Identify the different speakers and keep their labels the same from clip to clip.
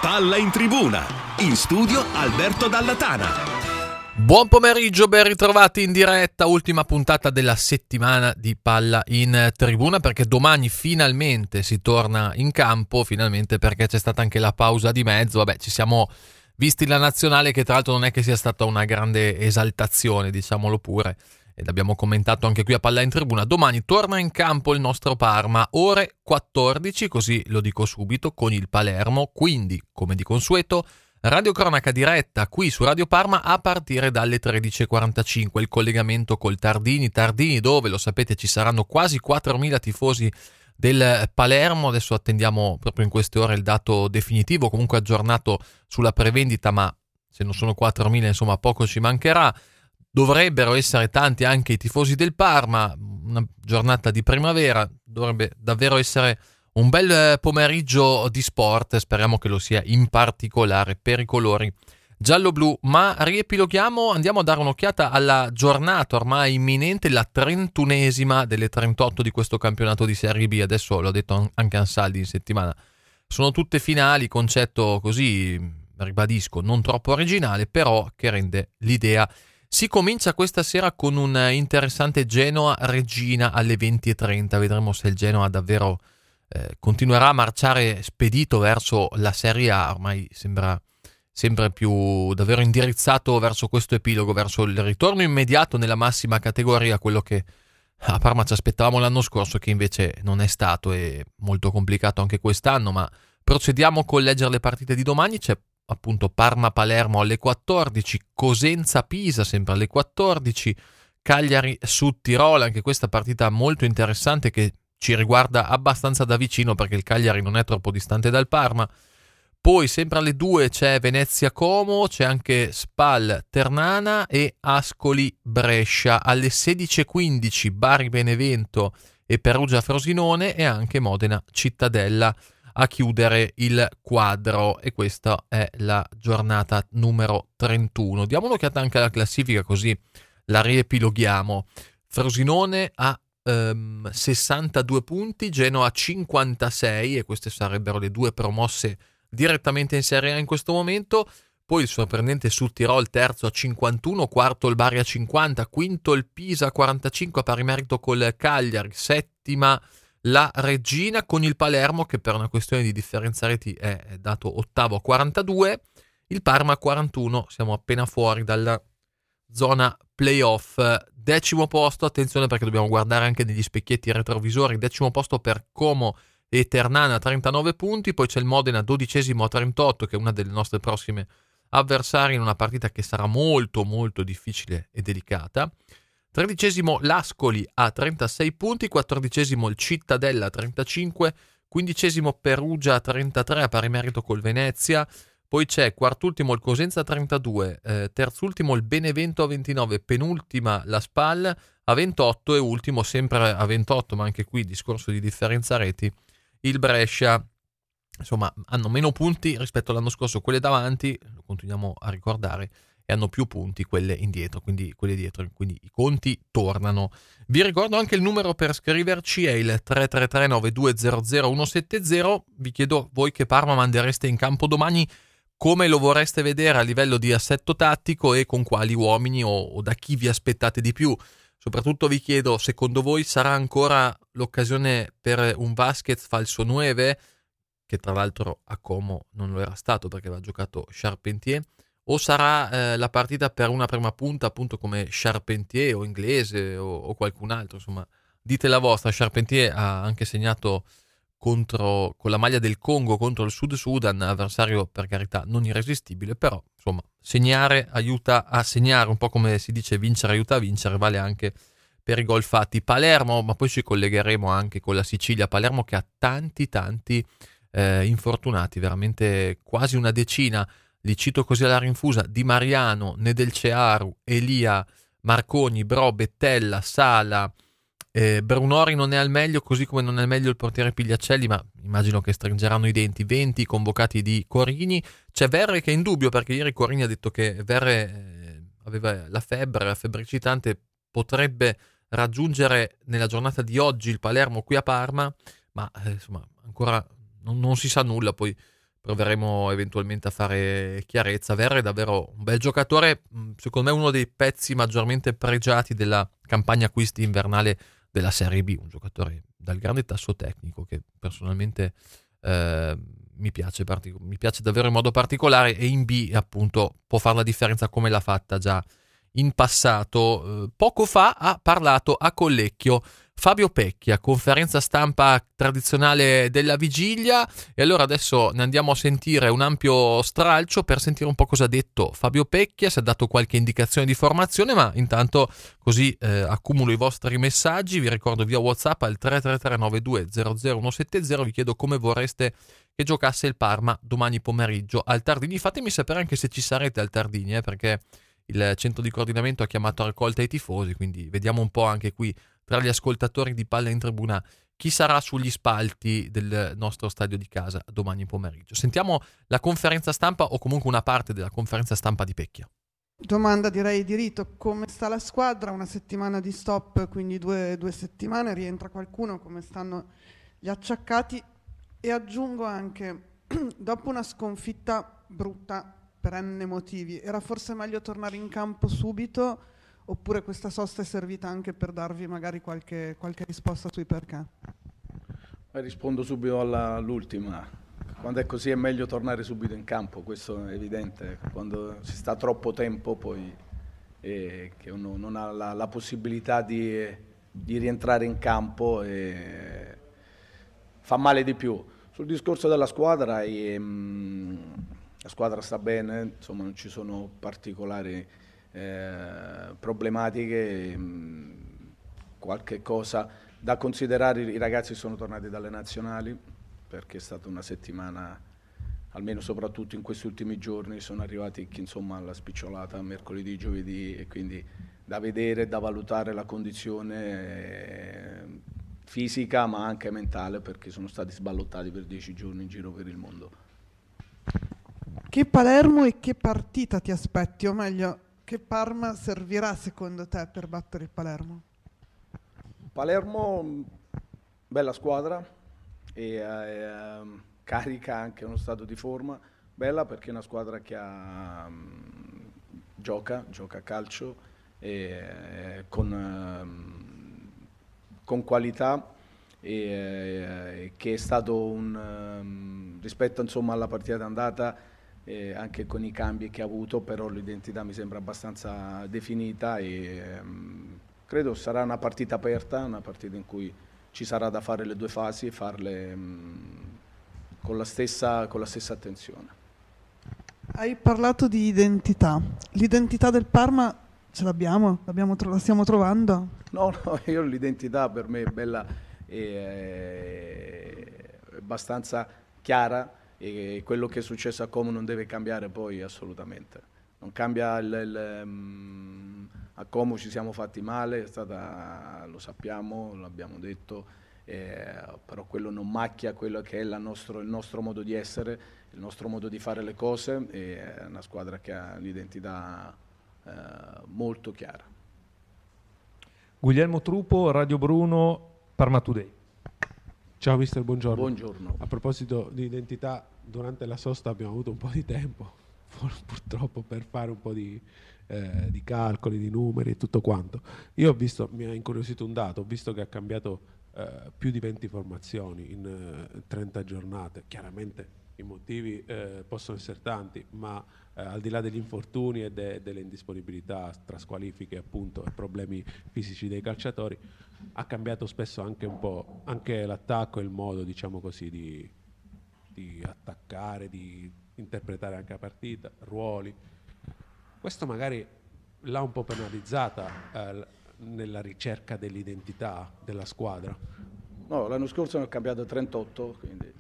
Speaker 1: Palla in tribuna. In studio Alberto Dallatana.
Speaker 2: Buon pomeriggio, ben ritrovati in diretta, ultima puntata della settimana di Palla in Tribuna, perché domani finalmente si torna in campo, finalmente, perché c'è stata anche la pausa di mezzo. Vabbè, ci siamo visti la nazionale, che tra l'altro non è che sia stata una grande esaltazione, diciamolo pure, ed abbiamo commentato anche qui a Palla in Tribuna. Domani torna in campo il nostro Parma, ore 14, così lo dico subito, con il Palermo, quindi, come di consueto, radiocronaca diretta qui su Radio Parma a partire dalle 13.45, il collegamento col Tardini, dove, lo sapete, ci saranno quasi 4.000 tifosi del Palermo. Adesso attendiamo proprio in queste ore il dato definitivo, comunque aggiornato sulla prevendita, ma se non sono 4.000 insomma poco ci mancherà. Dovrebbero essere tanti anche i tifosi del Parma, una giornata di primavera, dovrebbe davvero essere un bel pomeriggio di sport, speriamo che lo sia in particolare per i colori giallo-blu. Ma riepiloghiamo, andiamo a dare un'occhiata alla giornata ormai imminente, la 31esima delle 38 di questo campionato di Serie B. Adesso l'ho detto anche Ansaldi in settimana, sono tutte finali, concetto così, ribadisco, non troppo originale, però che rende l'idea. Si comincia questa sera con un interessante Genoa-Reggina alle 20.30, vedremo se il Genoa davvero continuerà a marciare spedito verso la Serie A. Ormai sembra sempre più davvero indirizzato verso questo epilogo, verso il ritorno immediato nella massima categoria, quello che a Parma ci aspettavamo l'anno scorso, che invece non è stato, e molto complicato anche quest'anno. Ma procediamo con leggere le partite di domani. C'è appunto Parma-Palermo alle 14, Cosenza-Pisa sempre alle 14, Cagliari-Sud-Tirol, anche questa partita molto interessante che ci riguarda abbastanza da vicino perché il Cagliari non è troppo distante dal Parma. Poi sempre alle 2 c'è Venezia-Como, c'è anche Spal-Ternana e Ascoli-Brescia. Alle 16.15 Bari-Benevento e Perugia-Frosinone, e anche Modena-Cittadella a chiudere il quadro. E questa è la giornata numero 31. Diamo un'occhiata anche alla classifica, così la riepiloghiamo. Frosinone ha 62 punti, Genoa 56, e queste sarebbero le due promosse direttamente in Serie A in questo momento. Poi il sorprendente Sud Tirol terzo a 51, quarto il Bari a 50, quinto il Pisa a 45 a pari merito col Cagliari, settima la Reggina, con il Palermo che per una questione di differenza reti è dato ottavo a 42, il Parma a 41, siamo appena fuori dalla zona playoff. Decimo posto, attenzione perché dobbiamo guardare anche negli specchietti retrovisori, decimo posto per Como e Ternana 39 punti, poi c'è il Modena 12esimo a 38, che è una delle nostre prossime avversarie in una partita che sarà molto molto difficile e delicata. 13esimo l'Ascoli a 36 punti, 14esimo il Cittadella a 35, 15esimo Perugia a 33 a pari merito col Venezia. Poi c'è quart'ultimo il Cosenza a 32, terzultimo il Benevento a 29, penultima la Spal a 28 e ultimo sempre a 28, ma anche qui discorso di differenza reti, il Brescia. Insomma, hanno meno punti rispetto all'anno scorso quelle davanti, lo continuiamo a ricordare, e hanno più punti quelle indietro, quindi quelle dietro, quindi i conti tornano. Vi ricordo anche il numero per scriverci, è il 333 9200 170. Vi chiedo voi che Parma mandereste in campo domani, come lo vorreste vedere a livello di assetto tattico e con quali uomini, o da chi vi aspettate di più. Soprattutto vi chiedo, secondo voi sarà ancora l'occasione per un Vasquez falso 9, che tra l'altro a Como non lo era stato perché aveva giocato Charpentier, o sarà la partita per una prima punta appunto come Charpentier o Inglese o qualcun altro? Insomma, dite la vostra. Charpentier ha anche segnato con la maglia del Congo contro il Sud Sudan, avversario per carità non irresistibile, però insomma segnare aiuta a segnare, un po' come si dice vincere aiuta a vincere, vale anche per i gol fatti. Palermo, ma poi ci collegheremo anche con la Sicilia. Palermo che ha tanti infortunati, veramente quasi una decina, li cito così alla rinfusa: Di Mariano, Nedelcearu, Elia, Marconi, Bro, Bettella, Sala, Brunori non è al meglio, così come non è al meglio il portiere Pigliacelli, ma immagino che stringeranno i denti. 20 convocati di Corini. C'è Verre che è in dubbio perché ieri Corini ha detto che Verre aveva la febbricitante, potrebbe raggiungere nella giornata di oggi il Palermo qui a Parma, ma insomma ancora non si sa nulla. Poi proveremo eventualmente a fare chiarezza. Verre è davvero un bel giocatore, secondo me uno dei pezzi maggiormente pregiati della campagna acquisti invernale della Serie B, un giocatore dal grande tasso tecnico che personalmente mi piace davvero in modo particolare, e in B appunto può fare la differenza come l'ha fatta già in passato. Poco fa ha parlato a Collecchio Fabio Pecchia, conferenza stampa tradizionale della vigilia, e allora adesso ne andiamo a sentire un ampio stralcio per sentire un po' cosa ha detto Fabio Pecchia, se ha dato qualche indicazione di formazione, ma intanto così accumulo i vostri messaggi. Vi ricordo via WhatsApp al 333 92 00 170, vi chiedo come vorreste che giocasse il Parma domani pomeriggio al Tardini. Fatemi sapere anche se ci sarete al Tardini, perché il centro di coordinamento ha chiamato a raccolta i tifosi, quindi vediamo un po' anche qui tra gli ascoltatori di Palla in Tribuna chi sarà sugli spalti del nostro stadio di casa domani pomeriggio. Sentiamo la conferenza stampa, o comunque una parte della conferenza stampa di Pecchia.
Speaker 3: Domanda direi di rito: come sta la squadra? Una settimana di stop, quindi due settimane, rientra qualcuno, come stanno gli acciaccati? E aggiungo anche, dopo una sconfitta brutta per n motivi, era forse meglio tornare in campo subito, oppure questa sosta è servita anche per darvi magari qualche risposta sui perché?
Speaker 4: Rispondo subito all'ultima. Quando è così è meglio tornare subito in campo, questo è evidente. Quando si sta troppo tempo poi che uno non ha la possibilità di rientrare in campo, fa male di più. Sul discorso della squadra, la squadra sta bene, insomma non ci sono particolari problematiche, qualche cosa da considerare. I ragazzi sono tornati dalle nazionali, perché è stata una settimana, almeno soprattutto in questi ultimi giorni, sono arrivati insomma alla spicciolata mercoledì, giovedì, e quindi da vedere, da valutare la condizione fisica ma anche mentale, perché sono stati sballottati per 10 giorni in giro per il mondo.
Speaker 3: Che Palermo e che partita ti aspetti, o meglio, che Parma servirà secondo te per battere il Palermo?
Speaker 4: Palermo, bella squadra, e carica anche uno stato di forma, bella perché è una squadra che gioca a calcio, con qualità, che è stato rispetto insomma alla partita d'andata, anche con i cambi che ha avuto, però l'identità mi sembra abbastanza definita, e credo sarà una partita aperta, una partita in cui ci sarà da fare le due fasi e farle con la stessa attenzione.
Speaker 3: Hai parlato di identità. L'identità del Parma ce l'abbiamo? La stiamo trovando?
Speaker 4: No, io l'identità per me è bella, è abbastanza chiara, e quello che è successo a Como non deve cambiare poi assolutamente. Non cambia a Como ci siamo fatti male, lo sappiamo, l'abbiamo detto, però quello non macchia quello che è il nostro modo di essere, il nostro modo di fare le cose. È una squadra che ha l'identità molto chiara.
Speaker 5: Guglielmo Trupo, Radio Bruno, Parma Today. Ciao mister, buongiorno.
Speaker 4: Buongiorno.
Speaker 5: A proposito di identità, durante la sosta abbiamo avuto un po' di tempo, purtroppo, per fare un po' di calcoli, di numeri e tutto quanto. Mi ha incuriosito un dato, ho visto che ha cambiato più di 20 formazioni in 30 giornate. Chiaramente i motivi possono essere tanti, ma al di là degli infortuni e delle indisponibilità tra squalifiche, appunto, e problemi fisici dei calciatori, ha cambiato spesso anche un po' anche l'attacco e il modo, diciamo così, di attaccare, di interpretare anche la partita, ruoli. Questo magari l'ha un po' penalizzata nella ricerca dell'identità della squadra.
Speaker 4: No, l'anno scorso ne ho cambiato 38, quindi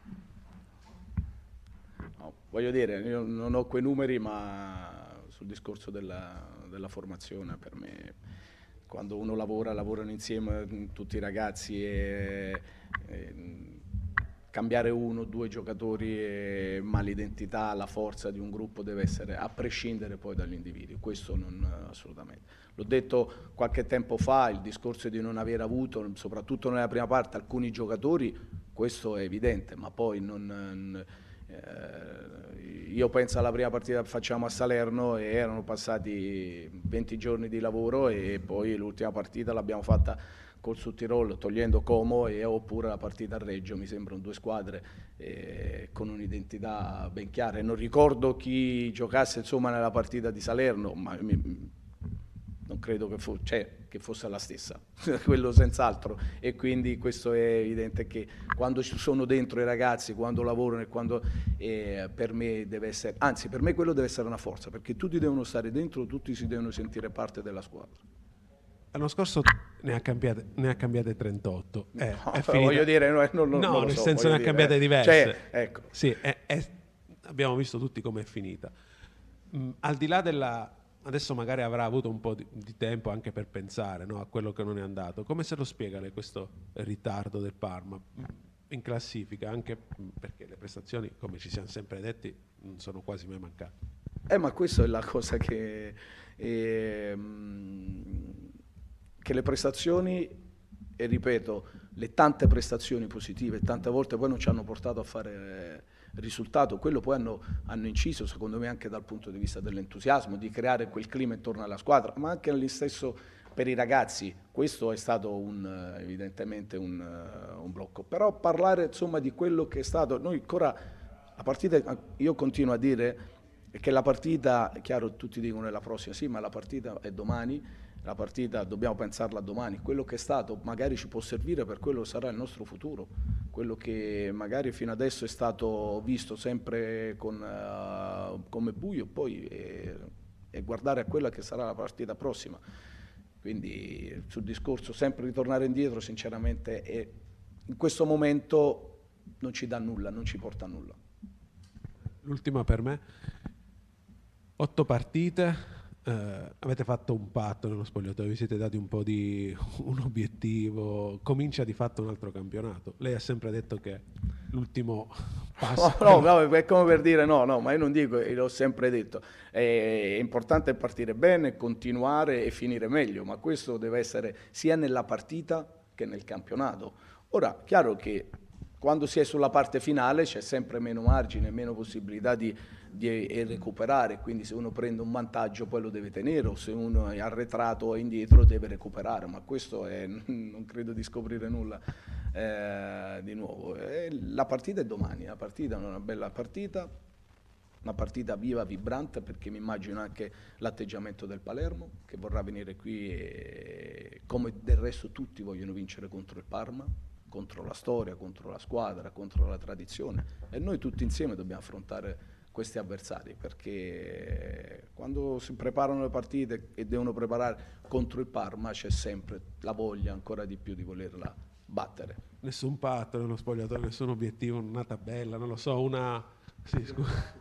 Speaker 4: no, voglio dire, io non ho quei numeri, ma sul discorso della formazione, per me, quando uno lavorano insieme tutti i ragazzi, e cambiare uno o due giocatori, ma l'identità, la forza di un gruppo deve essere a prescindere poi dagli individui, questo non assolutamente. L'ho detto qualche tempo fa, il discorso di non aver avuto, soprattutto nella prima parte, alcuni giocatori, questo è evidente, ma poi Io penso alla prima partita che facciamo a Salerno e erano passati 20 giorni di lavoro e poi l'ultima partita l'abbiamo fatta col Sudtirolo togliendo Como oppure la partita a Reggio. Mi sembrano due squadre con un'identità ben chiara e non ricordo chi giocasse insomma nella partita di Salerno, ma non credo che fosse la stessa, quello senz'altro, e quindi questo è evidente che quando ci sono dentro i ragazzi, quando lavorano e quando per me deve essere, anzi per me quello deve essere una forza, perché tutti devono stare dentro, tutti si devono sentire parte della squadra.
Speaker 5: L'anno scorso ne ha cambiate 38.
Speaker 4: Voglio dire, non lo
Speaker 5: nel
Speaker 4: so,
Speaker 5: senso ne ha cambiate diverse.
Speaker 4: Cioè, ecco.
Speaker 5: Sì, abbiamo visto tutti com'è finita. Al di là della... Adesso magari avrà avuto un po' di tempo anche per pensare, no, a quello che non è andato. Come se lo spiega lei questo ritardo del Parma in classifica? Anche perché le prestazioni, come ci siamo sempre detti, non sono quasi mai mancate.
Speaker 4: Ma questa è la cosa che le prestazioni, e ripeto, le tante prestazioni positive tante volte poi non ci hanno portato a fare risultato, quello poi hanno inciso secondo me anche dal punto di vista dell'entusiasmo, di creare quel clima intorno alla squadra, ma anche all'estesso per i ragazzi. Questo è stato evidentemente un blocco, però parlare insomma di quello che è stato, noi ancora la partita, io continuo a dire che la partita, è chiaro tutti dicono è la prossima, sì, ma la partita è domani. La partita dobbiamo pensarla domani, quello che è stato magari ci può servire per quello che sarà il nostro futuro, quello che magari fino adesso è stato visto sempre come buio, poi e guardare a quella che sarà la partita prossima. Quindi sul discorso sempre ritornare indietro sinceramente in questo momento non ci dà nulla, non ci porta a nulla.
Speaker 5: L'ultima per me, 8 partite. Avete fatto un patto nello spogliatoio, vi siete dati un po' di un obiettivo, comincia di fatto un altro campionato. Lei ha sempre detto che l'ultimo passo...
Speaker 4: No, è come per dire no, ma io non dico, l'ho sempre detto, è importante partire bene, continuare e finire meglio, ma questo deve essere sia nella partita che nel campionato. Ora, chiaro che quando si è sulla parte finale c'è sempre meno margine, meno possibilità di recuperare, quindi se uno prende un vantaggio poi lo deve tenere, o se uno è arretrato o indietro deve recuperare, ma questo non credo di scoprire nulla di nuovo. La partita è domani, la partita è una bella partita, una partita viva, vibrante, perché mi immagino anche l'atteggiamento del Palermo che vorrà venire qui e come del resto tutti vogliono vincere contro il Parma, contro la storia, contro la squadra, contro la tradizione, e noi tutti insieme dobbiamo affrontare questi avversari, perché quando si preparano le partite e devono preparare contro il Parma c'è sempre la voglia ancora di più di volerla battere.
Speaker 5: Nessun patto nello spogliatoio, nessun obiettivo, una tabella, non lo so, una... Sì, scusa.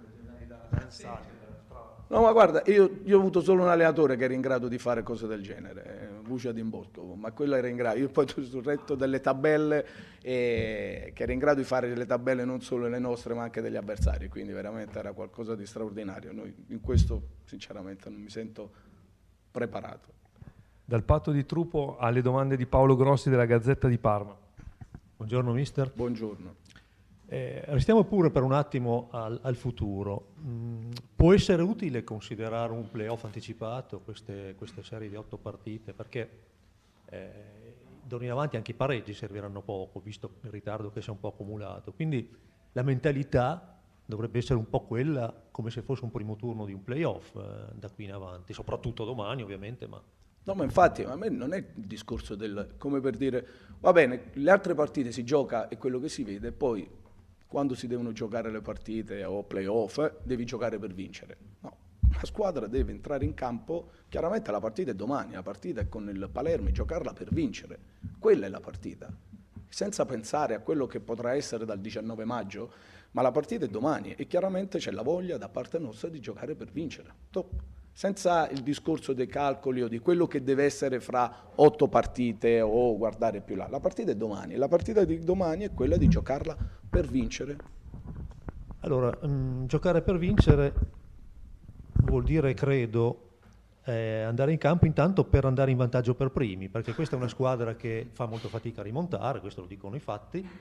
Speaker 4: No, ma guarda, io ho avuto solo un allenatore che era in grado di fare cose del genere, Vucia Dimboskovo, ma quello era in grado. Io poi sul retto delle tabelle, che era in grado di fare delle tabelle non solo le nostre ma anche degli avversari, quindi veramente era qualcosa di straordinario. Noi in questo sinceramente non mi sento preparato.
Speaker 6: Dal patto di Trupo alle domande di Paolo Grossi della Gazzetta di Parma. Buongiorno mister.
Speaker 4: Buongiorno.
Speaker 6: Restiamo pure per un attimo al futuro. Può essere utile considerare un playoff anticipato, queste serie di 8 partite, perché d'ora in avanti anche i pareggi serviranno poco, visto il ritardo che si è un po' accumulato. Quindi la mentalità dovrebbe essere un po' quella, come se fosse un primo turno di un playoff da qui in avanti, soprattutto domani ovviamente, ma...
Speaker 4: No, ma infatti a me non è il discorso come per dire, va bene, le altre partite si gioca e quello che si vede, poi quando si devono giocare le partite o playoff, devi giocare per vincere. No, la squadra deve entrare in campo, chiaramente la partita è domani, la partita è con il Palermo e giocarla per vincere. Quella è la partita, senza pensare a quello che potrà essere dal 19 maggio, ma la partita è domani e chiaramente c'è la voglia da parte nostra di giocare per vincere. Top. Senza il discorso dei calcoli o di quello che deve essere fra 8 partite o guardare più là. La partita è domani, la partita di domani è quella di giocarla per vincere.
Speaker 6: Allora, giocare per vincere vuol dire, credo, andare in campo intanto per andare in vantaggio per primi, perché questa è una squadra che fa molto fatica a rimontare, questo lo dicono i fatti,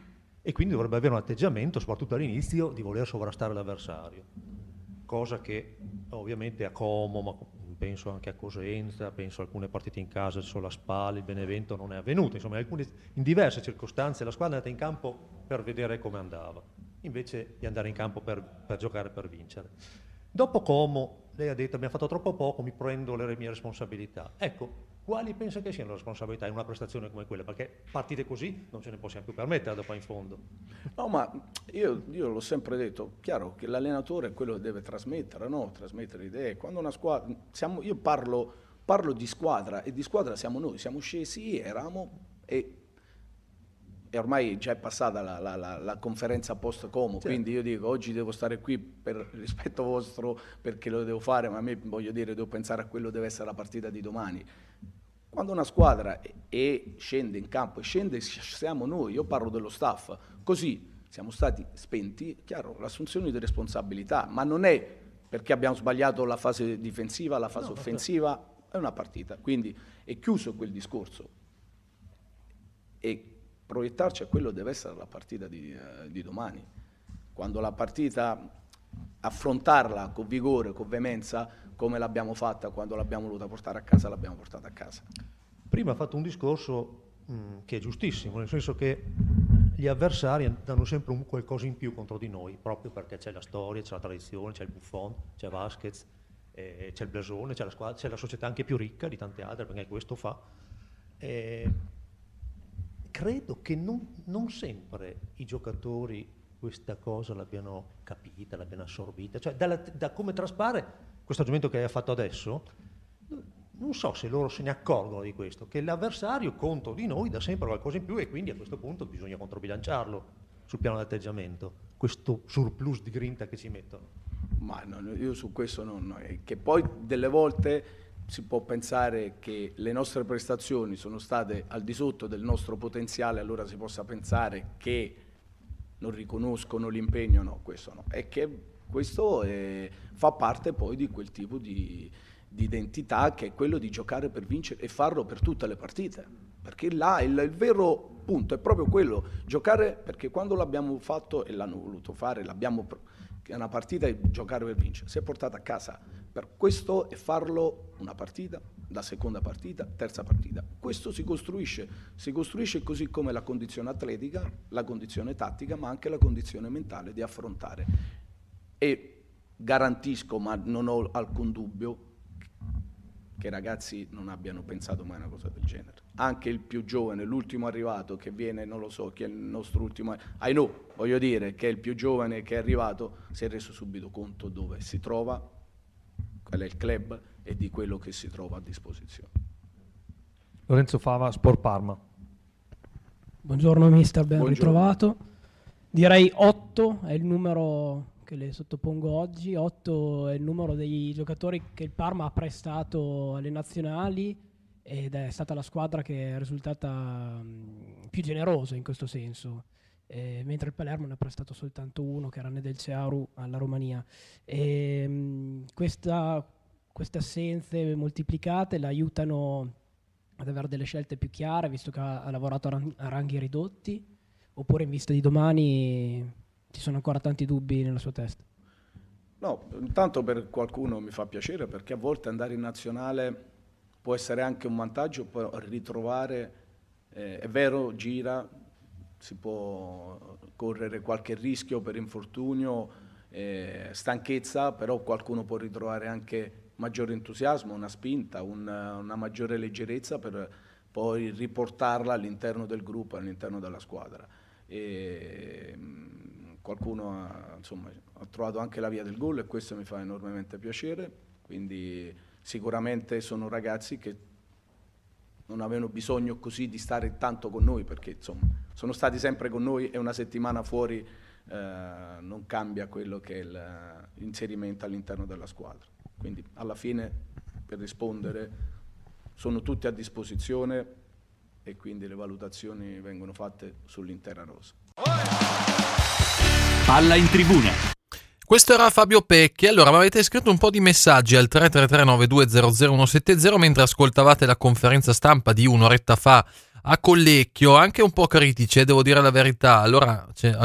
Speaker 6: e quindi dovrebbe avere un atteggiamento, soprattutto all'inizio, di voler sovrastare l'avversario, cosa che ovviamente a Como, ma penso anche a Cosenza, penso a alcune partite in casa, sulla Spal, il Benevento, non è avvenuto. Insomma, in diverse circostanze la squadra è andata in campo per vedere come andava, invece di andare in campo per giocare, per vincere. Dopo Como, lei ha detto abbiamo fatto troppo poco, mi prendo le mie responsabilità. Ecco, quali pensa che siano le responsabilità in una prestazione come quella? Perché partite così non ce ne possiamo più permettere dopo in fondo.
Speaker 4: No, ma io l'ho sempre detto, chiaro che l'allenatore è quello che deve trasmettere, no? Trasmettere idee. Quando una squadra, io parlo di squadra, e di squadra siamo noi, siamo scesi, eravamo, e ormai già è passata la conferenza post Como, certo. Quindi io dico oggi devo stare qui per rispetto vostro perché lo devo fare, ma a me, voglio dire, devo pensare a quello che deve essere la partita di domani. Quando una squadra scende in campo, e scende siamo noi, io parlo dello staff, così siamo stati spenti, chiaro, l'assunzione di responsabilità, ma non è perché abbiamo sbagliato la fase difensiva, la fase offensiva, è una partita, quindi è chiuso quel discorso e proiettarci a quello deve essere la partita di domani. Quando la partita, affrontarla con vigore, con veemenza, come l'abbiamo fatta quando l'abbiamo voluta portare a casa, l'abbiamo portata a casa.
Speaker 6: Prima ha fatto un discorso che è giustissimo, nel senso che gli avversari danno sempre qualcosa in più contro di noi, proprio perché c'è la storia, c'è la tradizione, c'è il Buffon, c'è Vasquez, c'è il blasone, c'è la squadra, c'è la società anche più ricca di tante altre, perché questo fa. Credo che non sempre i giocatori questa cosa l'abbiano capita, l'abbiano assorbita, cioè da come traspare questo ragionamento che hai fatto adesso, non so se loro se ne accorgono di questo, che l'avversario contro di noi dà sempre qualcosa in più e quindi a questo punto bisogna controbilanciarlo sul piano dell'atteggiamento, questo surplus di grinta che ci mettono.
Speaker 4: Ma no, io su questo non è che poi delle volte si può pensare che le nostre prestazioni sono state al di sotto del nostro potenziale, allora si possa pensare che non riconoscono l'impegno, no, questo no, è che questo fa parte poi di quel tipo di identità che è quello di giocare per vincere e farlo per tutte le partite, perché là il vero punto è proprio quello, giocare, perché quando l'abbiamo fatto e l'hanno voluto fare, è una partita e giocare per vincere, si è portata a casa, per questo è farlo una partita, la seconda partita, terza partita, questo si costruisce così come la condizione atletica, la condizione tattica, ma anche la condizione mentale di affrontare. E garantisco, ma non ho alcun dubbio, che i ragazzi non abbiano pensato mai una cosa del genere. Anche il più giovane, l'ultimo arrivato che viene, non lo so, chi è il nostro ultimo, voglio dire che è il più giovane che è arrivato, si è reso subito conto dove si trova, qual è il club e di quello che si trova a disposizione.
Speaker 6: Lorenzo Fava, Sport Parma.
Speaker 7: Buongiorno mister, ben
Speaker 4: Buongiorno.
Speaker 7: ritrovato. Direi 8 è il numero che le sottopongo oggi. 8 è il numero dei giocatori che il Parma ha prestato alle nazionali ed è stata la squadra che è risultata più generosa in questo senso, mentre il Palermo ne ha prestato soltanto uno, che era Nedel Cearu alla Romania. Queste assenze moltiplicate la aiutano ad avere delle scelte più chiare, visto che ha lavorato a ranghi ridotti, oppure in vista di domani ci sono ancora tanti dubbi nella sua testa?
Speaker 4: No, intanto per qualcuno mi fa piacere, perché a volte andare in nazionale può essere anche un vantaggio, poi ritrovare, è vero, gira, si può correre qualche rischio per infortunio, stanchezza, però qualcuno può ritrovare anche maggiore entusiasmo, una spinta, una maggiore leggerezza per poi riportarla all'interno del gruppo, all'interno della squadra. Qualcuno ha trovato anche la via del gol e questo mi fa enormemente piacere, quindi sicuramente sono ragazzi che non avevano bisogno così di stare tanto con noi, perché insomma sono stati sempre con noi e una settimana fuori non cambia quello che è l'inserimento all'interno della squadra. Quindi alla fine, per rispondere, sono tutti a disposizione e quindi le valutazioni vengono fatte sull'intera rosa.
Speaker 1: Palla in tribuna.
Speaker 2: Questo era Fabio Pecchi. Allora, mi avete scritto un po' di messaggi al 333-9200-170 mentre ascoltavate la conferenza stampa di un'oretta fa a Collecchio, anche un po' critici, devo dire la verità. Allora,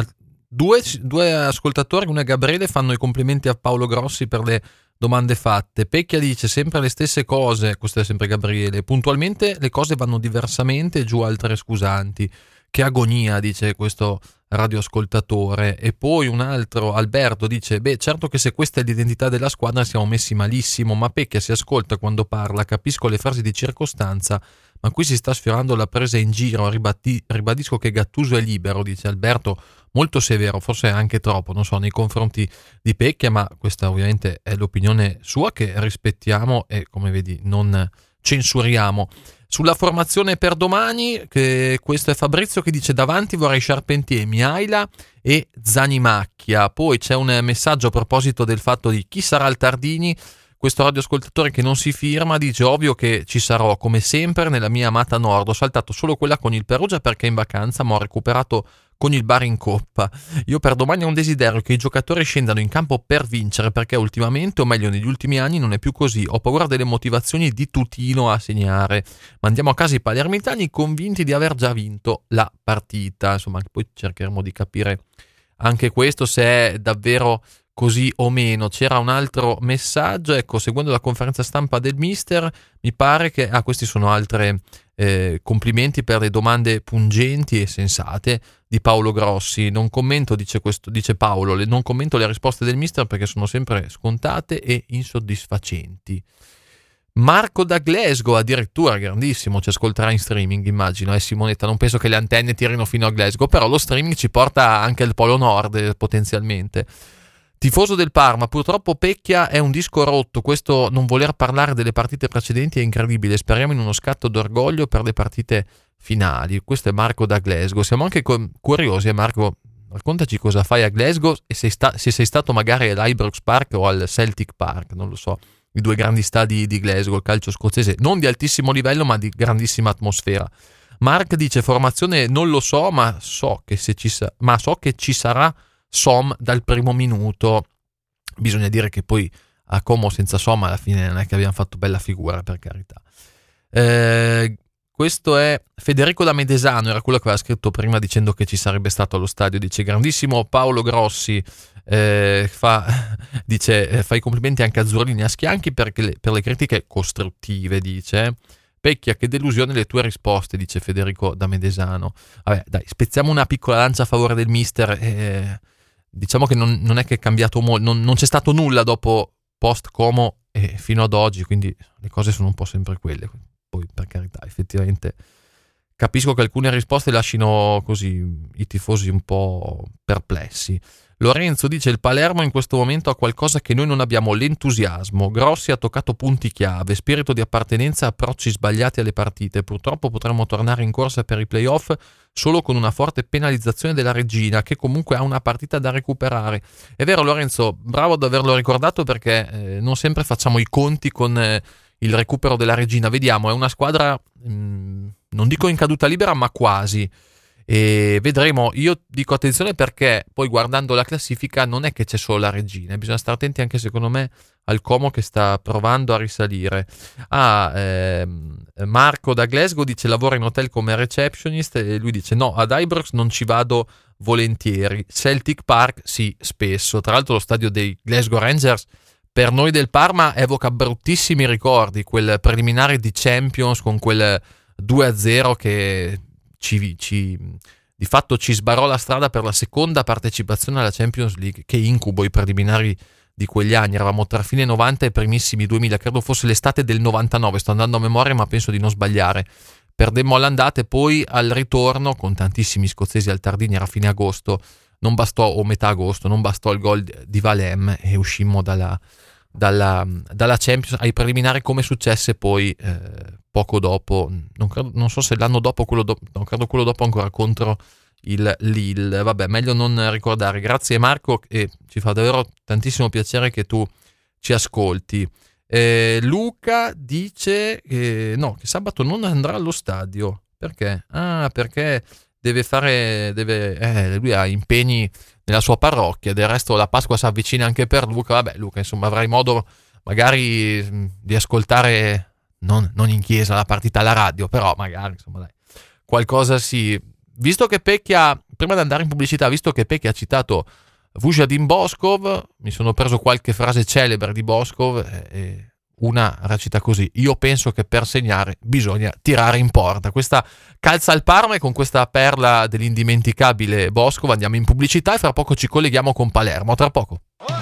Speaker 2: due ascoltatori, uno è Gabriele, fanno i complimenti a Paolo Grossi per le domande fatte. Pecchia dice sempre le stesse cose, questo è sempre Gabriele, puntualmente le cose vanno diversamente, giù altre scusanti. Che agonia, dice questo radioascoltatore. E poi un altro, Alberto, dice certo che se questa è l'identità della squadra siamo messi malissimo, ma Pecchia si ascolta quando parla, capisco le frasi di circostanza, ma qui si sta sfiorando la presa in giro. Ribadisco che Gattuso è libero, dice Alberto, molto severo, forse anche troppo, non so, nei confronti di Pecchia, ma questa ovviamente è l'opinione sua che rispettiamo e, come vedi, non censuriamo. Sulla formazione per domani, che questo è Fabrizio che dice davanti vorrei Charpentier, Miaila e Zanimacchia. Poi c'è un messaggio a proposito del fatto di chi sarà il Tardini. Questo radioascoltatore che non si firma dice ovvio che ci sarò come sempre nella mia amata Nord, ho saltato solo quella con il Perugia perché in vacanza, ma ho recuperato con il Bari in Coppa. Io per domani ho un desiderio che i giocatori scendano in campo per vincere, perché ultimamente, o meglio negli ultimi anni, non è più così. Ho paura delle motivazioni di Tutino a segnare. Mandiamo a casa i palermitani convinti di aver già vinto la partita. Insomma, poi cercheremo di capire anche questo, se è davvero così o meno. C'era un altro messaggio, ecco, seguendo la conferenza stampa del mister, mi pare che questi sono altre complimenti per le domande pungenti e sensate di Paolo Grossi. Non commento, dice Paolo, non commento le risposte del mister perché sono sempre scontate e insoddisfacenti. Marco da Glasgow, addirittura, grandissimo, ci ascolterà in streaming, immagino. Simonetta, non penso che le antenne tirino fino a Glasgow, però lo streaming ci porta anche al Polo Nord potenzialmente. Tifoso del Parma, purtroppo Pecchia è un disco rotto, questo non voler parlare delle partite precedenti è incredibile, speriamo in uno scatto d'orgoglio per le partite finali. Questo è Marco da Glasgow. Siamo anche curiosi, Marco, raccontaci cosa fai a Glasgow e se sei stato magari all'Ibrox Park o al Celtic Park, non lo so, i due grandi stadi di Glasgow, il calcio scozzese, non di altissimo livello ma di grandissima atmosfera. Mark dice formazione non lo so, ma so che ci sarà Som dal primo minuto. Bisogna dire che poi a Como senza Som alla fine non è che abbiamo fatto bella figura, per carità. Questo è Federico da Medesano, era quello che aveva scritto prima dicendo che ci sarebbe stato allo stadio. Dice grandissimo Paolo Grossi, fa i complimenti anche a Zurlini e a Schianchi per le critiche costruttive, dice. Pecchia, che delusione le tue risposte, dice Federico da Medesano. Vabbè, dai, spezziamo una piccola lancia a favore del mister. Diciamo che non è che è cambiato molto, non c'è stato nulla dopo post Como e fino ad oggi, quindi le cose sono un po' sempre quelle. Poi, per carità, effettivamente capisco che alcune risposte lasciano così i tifosi un po' perplessi. Lorenzo dice il Palermo in questo momento ha qualcosa che noi non abbiamo, l'entusiasmo. Grossi ha toccato punti chiave, spirito di appartenenza, approcci sbagliati alle partite. Purtroppo potremmo tornare in corsa per i playoff solo con una forte penalizzazione della Regina, che comunque ha una partita da recuperare. È vero Lorenzo, bravo ad averlo ricordato, perché non sempre facciamo i conti con il recupero della Regina. Vediamo, è una squadra non dico in caduta libera ma quasi, e vedremo. Io dico attenzione perché poi guardando la classifica non è che c'è solo la Regina, bisogna stare attenti anche secondo me al Como che sta provando a risalire. Marco da Glasgow dice lavora in hotel come receptionist e lui dice no, ad Ibrox non ci vado volentieri, Celtic Park sì, spesso. Tra l'altro lo stadio dei Glasgow Rangers per noi del Parma evoca bruttissimi ricordi, quel preliminare di Champions con quel 2-0 che di fatto ci sbarrò la strada per la seconda partecipazione alla Champions League. Che incubo i preliminari di quegli anni, eravamo tra fine 90 e primissimi 2000, credo fosse l'estate del 99, sto andando a memoria ma penso di non sbagliare. Perdemmo all'andata e poi al ritorno con tantissimi scozzesi al Tardini, era fine agosto, non bastò, o metà agosto, non bastò il gol di Valem e uscimmo dalla Champions ai preliminari, come successe poi poco dopo, non so se l'anno dopo, non credo quello dopo ancora, contro il Lille. Vabbè, meglio non ricordare. Grazie Marco, e ci fa davvero tantissimo piacere che tu ci ascolti. Luca dice che sabato non andrà allo stadio. Perché? Perché lui ha impegni nella sua parrocchia, del resto la Pasqua si avvicina anche per Luca. Vabbè, Luca, insomma, avrai modo magari di ascoltare non in chiesa la partita alla radio, però magari, insomma, dai, qualcosa sì. Visto che Pecchia, prima di andare in pubblicità, visto che Pecchia ha citato Vujadin Boskov, mi sono preso qualche frase celebre di Boskov e una recita così: io penso che per segnare bisogna tirare in porta. Questa calza al Parma, e con questa perla dell'indimenticabile Boskov andiamo in pubblicità e fra poco ci colleghiamo con Palermo. Tra poco.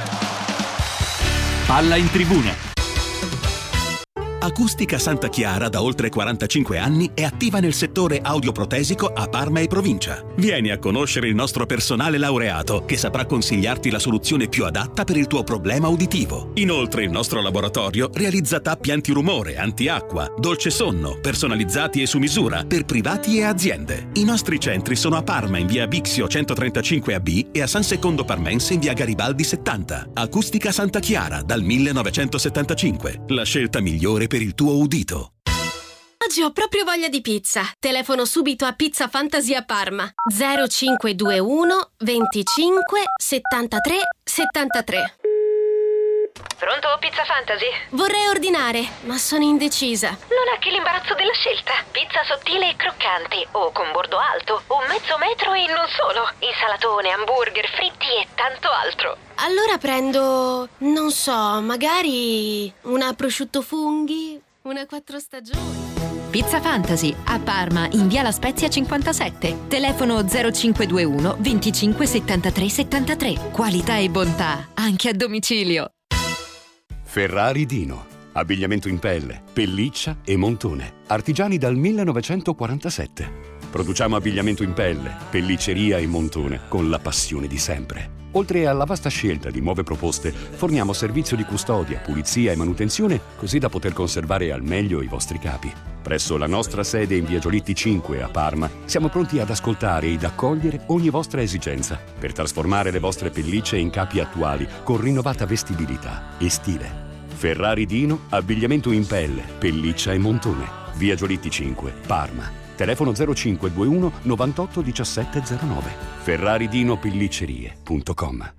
Speaker 1: Palla in tribuna. Acustica Santa Chiara da oltre 45 anni è attiva nel settore audioprotesico a Parma e provincia. Vieni a conoscere il nostro personale laureato che saprà consigliarti la soluzione più adatta per il tuo problema uditivo. Inoltre il nostro laboratorio realizza tappi antirumore, antiacqua, dolce sonno, personalizzati e su misura per privati e aziende. I nostri centri sono a Parma in via Bixio 135AB e a San Secondo Parmense in via Garibaldi 70. Acustica Santa Chiara dal 1975. La scelta migliore per il tuo udito.
Speaker 8: Oggi ho proprio voglia di pizza. Telefono subito a Pizza Fantasia Parma 0521 25 73 73.
Speaker 9: Pronto, Pizza Fantasy?
Speaker 8: Vorrei ordinare, ma sono indecisa.
Speaker 9: Non è che l'imbarazzo della scelta. Pizza sottile e croccante, o con bordo alto, o mezzo metro e non solo. Insalatone, hamburger, fritti e tanto altro.
Speaker 8: Allora prendo, non so, magari una prosciutto funghi, una 4 stagioni.
Speaker 10: Pizza Fantasy a Parma in via La Spezia 57. Telefono 0521 25 73 73. Qualità e bontà anche a domicilio.
Speaker 11: Ferrari Dino. Abbigliamento in pelle, pelliccia e montone. Artigiani dal 1947. Produciamo abbigliamento in pelle, pellicceria e montone con la passione di sempre. Oltre alla vasta scelta di nuove proposte, forniamo servizio di custodia, pulizia e manutenzione così da poter conservare al meglio i vostri capi. Presso la nostra sede in via Giolitti 5 a Parma siamo pronti ad ascoltare ed accogliere ogni vostra esigenza per trasformare le vostre pellicce in capi attuali con rinnovata vestibilità e stile. Ferrari Dino, abbigliamento in pelle, pelliccia e montone. Via Giolitti 5, Parma. Telefono 0521 98 17 09. ferraridinopelliccerie.com.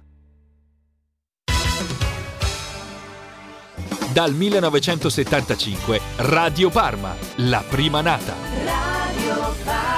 Speaker 12: Dal 1975 Radio Parma, la prima nata.
Speaker 1: Radio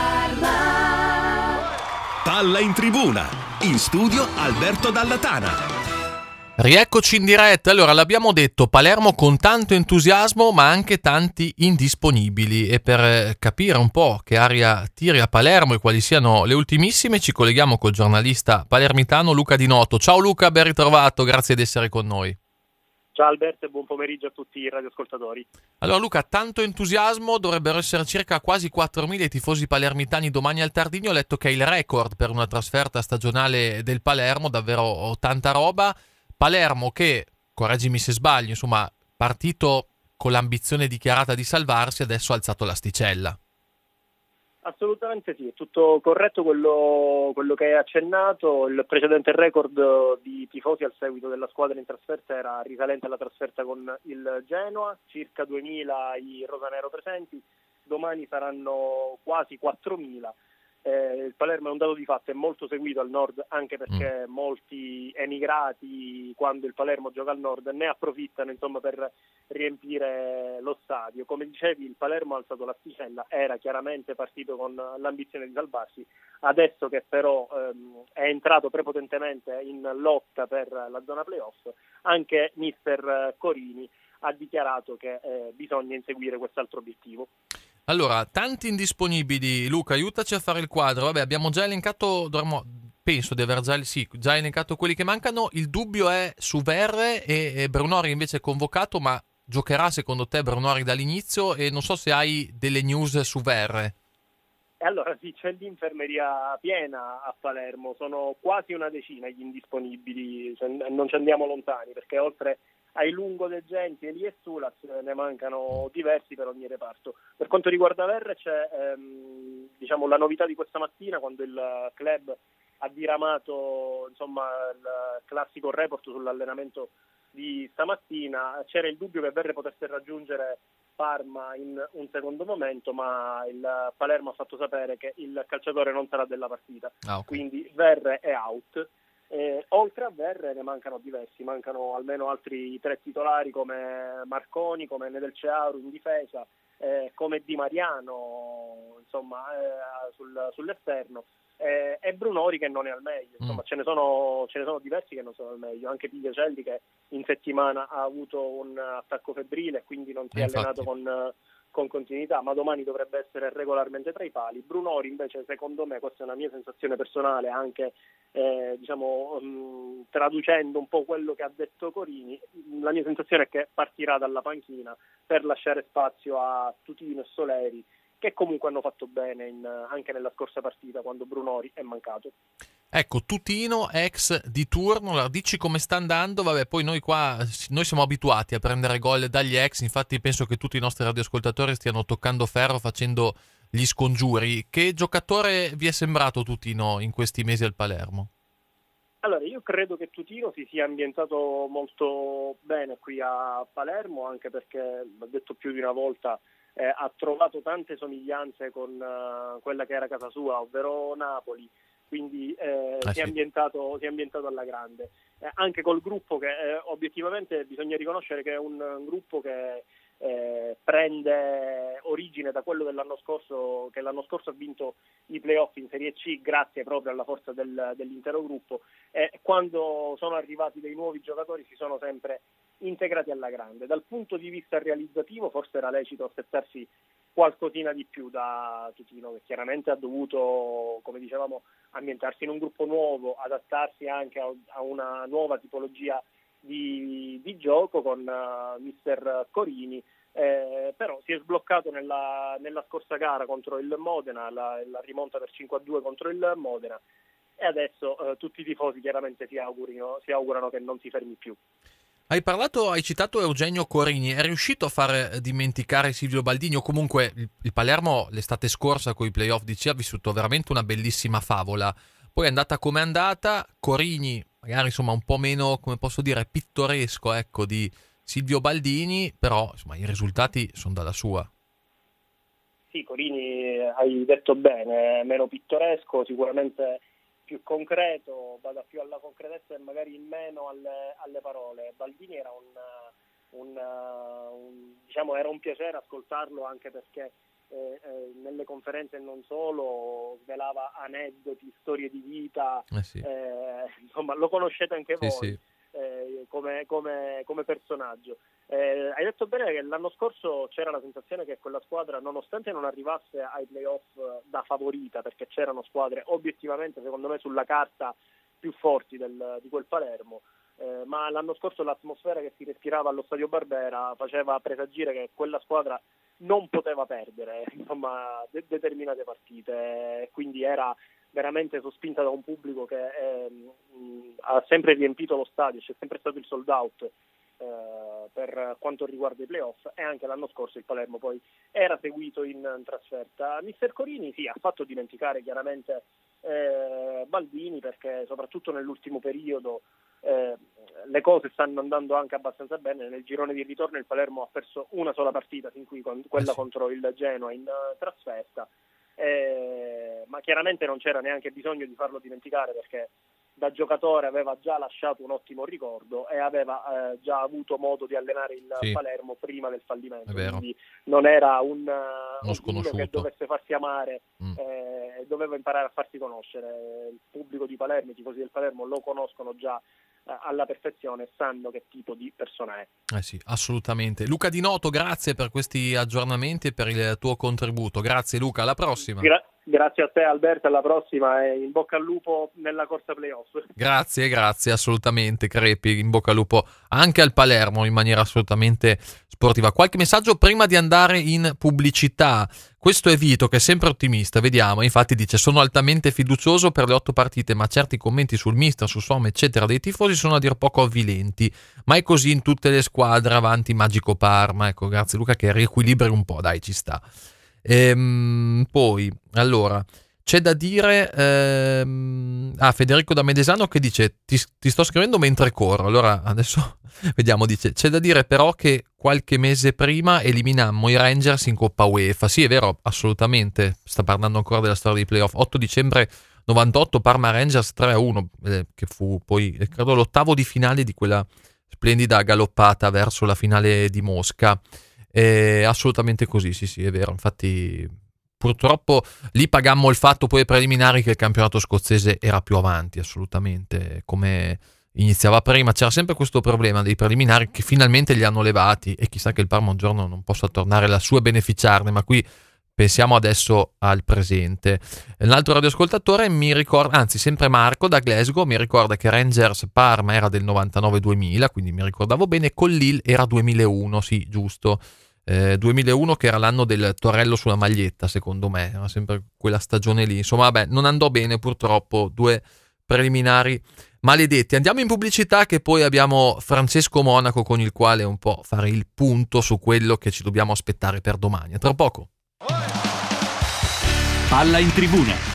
Speaker 1: Parma. Palla in tribuna. In studio Alberto Dallatana.
Speaker 2: Rieccoci in diretta. Allora, l'abbiamo detto, Palermo con tanto entusiasmo ma anche tanti indisponibili, e per capire un po' che aria tiri a Palermo e quali siano le ultimissime ci colleghiamo col giornalista palermitano Luca Di Noto. Ciao Luca, ben ritrovato, grazie di essere con noi.
Speaker 13: Ciao Alberto e buon pomeriggio a tutti i radioascoltatori.
Speaker 2: Allora Luca, tanto entusiasmo, dovrebbero essere circa quasi 4.000 i tifosi palermitani domani al Tardigno. Ho letto che è il record per una trasferta stagionale del Palermo, davvero tanta roba. Palermo che, correggimi se sbaglio, insomma, partito con l'ambizione dichiarata di salvarsi, adesso ha alzato l'asticella.
Speaker 13: Assolutamente sì, è tutto corretto quello che hai accennato. Il precedente record di tifosi al seguito della squadra in trasferta era risalente alla trasferta con il Genoa, circa 2.000 i rosanero presenti, domani saranno quasi 4.000. Il Palermo è un dato di fatto, è molto seguito al nord anche perché molti emigrati, quando il Palermo gioca al nord, ne approfittano insomma per riempire lo stadio. Come dicevi, il Palermo ha alzato l'asticella, era chiaramente partito con l'ambizione di salvarsi, adesso che però è entrato prepotentemente in lotta per la zona playoff, anche mister Corini ha dichiarato che bisogna inseguire quest'altro obiettivo.
Speaker 2: Allora, tanti indisponibili, Luca, aiutaci a fare il quadro. Vabbè, abbiamo già elencato, penso di aver già elencato quelli che mancano. Il dubbio è su Verre e Brunori invece è convocato, ma giocherà secondo te Brunori dall'inizio? E non so se hai delle news su Verre.
Speaker 13: E allora sì, c'è l'infermeria piena a Palermo, sono quasi una decina gli indisponibili, non ci andiamo lontani perché oltre ai lungodeggenti Eli e Sulas ne mancano diversi per ogni reparto. Per quanto riguarda Verre c'è la novità di questa mattina, quando il club ha diramato insomma il classico report sull'allenamento di stamattina. C'era il dubbio che Verre potesse raggiungere Parma in un secondo momento, ma il Palermo ha fatto sapere che il calciatore non sarà della partita, quindi Verre è out. Oltre a Verre ne mancano diversi, mancano almeno altri 3 titolari come Marconi, come Nedelcearu in difesa, come Di Mariano, insomma, sull'esterno, e Brunori che non è al meglio, insomma ce ne sono diversi che non sono al meglio, anche Pigliacelli che in settimana ha avuto un attacco febbrile, quindi non si è allenato con continuità, ma domani dovrebbe essere regolarmente tra i pali. Brunori invece, secondo me, questa è una mia sensazione personale, anche traducendo un po' quello che ha detto Corini, la mia sensazione è che partirà dalla panchina per lasciare spazio a Tutino e Soleri, che comunque hanno fatto bene anche nella scorsa partita quando Brunori è mancato.
Speaker 2: Ecco, Tutino, ex di turno, dici come sta andando? Vabbè, poi noi siamo abituati a prendere gol dagli ex, infatti penso che tutti i nostri radioascoltatori stiano toccando ferro facendo gli scongiuri. Che giocatore vi è sembrato Tutino in questi mesi al Palermo?
Speaker 13: Allora, io credo che Tutino si sia ambientato molto bene qui a Palermo, anche perché, l'ho detto più di una volta, ha trovato tante somiglianze con quella che era casa sua, ovvero Napoli. Quindi si è ambientato alla grande, anche col gruppo che obiettivamente bisogna riconoscere che è un gruppo che prende origine da quello dell'anno scorso, che l'anno scorso ha vinto i playoff in Serie C grazie proprio alla forza dell'intero gruppo, e quando sono arrivati dei nuovi giocatori si sono sempre integrati alla grande. Dal punto di vista realizzativo forse era lecito aspettarsi qualcosina di più da Tutino, che chiaramente ha dovuto, come dicevamo, ambientarsi in un gruppo nuovo, adattarsi anche a una nuova tipologia di gioco con mister Corini, però si è sbloccato nella scorsa gara contro il Modena, la rimonta per 5-2 contro il Modena, e adesso tutti i tifosi chiaramente si augurano che non si fermi più.
Speaker 2: Hai citato Eugenio Corini, è riuscito a far dimenticare Silvio Baldini, o comunque il Palermo l'estate scorsa con i playoff di C ha vissuto veramente una bellissima favola, poi è andata come è andata, Corini magari insomma un po' meno, come posso dire, pittoresco, ecco, di Silvio Baldini, però insomma i risultati sono dalla sua.
Speaker 13: Sì, Corini hai detto bene, meno pittoresco, sicuramente più concreto, vada più alla concretezza e magari meno alle parole. Baldini era era un piacere ascoltarlo, anche perché nelle conferenze non solo svelava aneddoti, storie di vita, insomma lo conoscete anche voi. Sì. Come personaggio. Hai detto bene che l'anno scorso c'era la sensazione che quella squadra, nonostante non arrivasse ai playoff da favorita, perché c'erano squadre obiettivamente, secondo me, sulla carta più forti di quel Palermo, ma l'anno scorso l'atmosfera che si respirava allo Stadio Barbera faceva presagire che quella squadra non poteva perdere, insomma, determinate partite, quindi era veramente sospinta da un pubblico che ha sempre riempito lo stadio, c'è sempre stato il sold out per quanto riguarda i playoff, e anche l'anno scorso il Palermo poi era seguito in trasferta. Mister Corini sì, ha fatto dimenticare chiaramente Baldini, perché soprattutto nell'ultimo periodo le cose stanno andando anche abbastanza bene. Nel girone di ritorno il Palermo ha perso una sola partita, fin qui quella contro il Genoa in trasferta, ma chiaramente non c'era neanche bisogno di farlo dimenticare, perché da giocatore aveva già lasciato un ottimo ricordo e aveva già avuto modo di allenare il Palermo prima del fallimento, quindi non era uno che dovesse farsi amare, doveva imparare a farsi conoscere. Il pubblico di Palermo, i tifosi del Palermo lo conoscono già alla perfezione, sanno che tipo di persona è.
Speaker 2: Sì, assolutamente. Luca Di Noto, grazie per questi aggiornamenti e per il tuo contributo. Grazie Luca, alla prossima.
Speaker 13: Grazie a te Alberto, alla prossima e in bocca al lupo nella corsa playoff.
Speaker 2: Grazie, assolutamente Crepi, in bocca al lupo anche al Palermo in maniera assolutamente sportiva. Qualche messaggio prima di andare in pubblicità. Questo è Vito che è sempre ottimista, vediamo, infatti dice: sono altamente fiducioso per le 8 partite, ma certi commenti sul mister, sul Somma eccetera dei tifosi sono a dir poco avvilenti, ma è così in tutte le squadre, avanti Magico Parma. Ecco, grazie Luca che riequilibri un po', dai, ci sta. Poi allora c'è da dire Federico da Medesano che dice ti sto scrivendo mentre corro, allora adesso vediamo, dice c'è da dire però che qualche mese prima eliminammo i Rangers in Coppa UEFA. Sì, è vero, assolutamente, sta parlando ancora della storia dei playoff. 8 dicembre 98 Parma Rangers 3-1, che fu poi credo l'ottavo di finale di quella splendida galoppata verso la finale di Mosca. Assolutamente così, sì, è vero. Infatti purtroppo lì pagammo il fatto poi ai preliminari che il campionato scozzese era più avanti, assolutamente, come iniziava prima. C'era sempre questo problema dei preliminari che finalmente li hanno levati, e chissà che il Parma un giorno non possa tornare lassù e beneficiarne, ma qui pensiamo adesso al presente. Un altro radioascoltatore mi ricorda, anzi sempre Marco da Glasgow, mi ricorda che Rangers Parma era del 99-2000, quindi mi ricordavo bene. Con Lille era 2001, sì, giusto. 2001 che era l'anno del torello sulla maglietta, secondo me, era sempre quella stagione lì. Insomma, vabbè, non andò bene purtroppo, 2 preliminari maledetti. Andiamo in pubblicità, che poi abbiamo Francesco Monaco con il quale un po' fare il punto su quello che ci dobbiamo aspettare per domani. A tra poco.
Speaker 12: Palla in tribuna.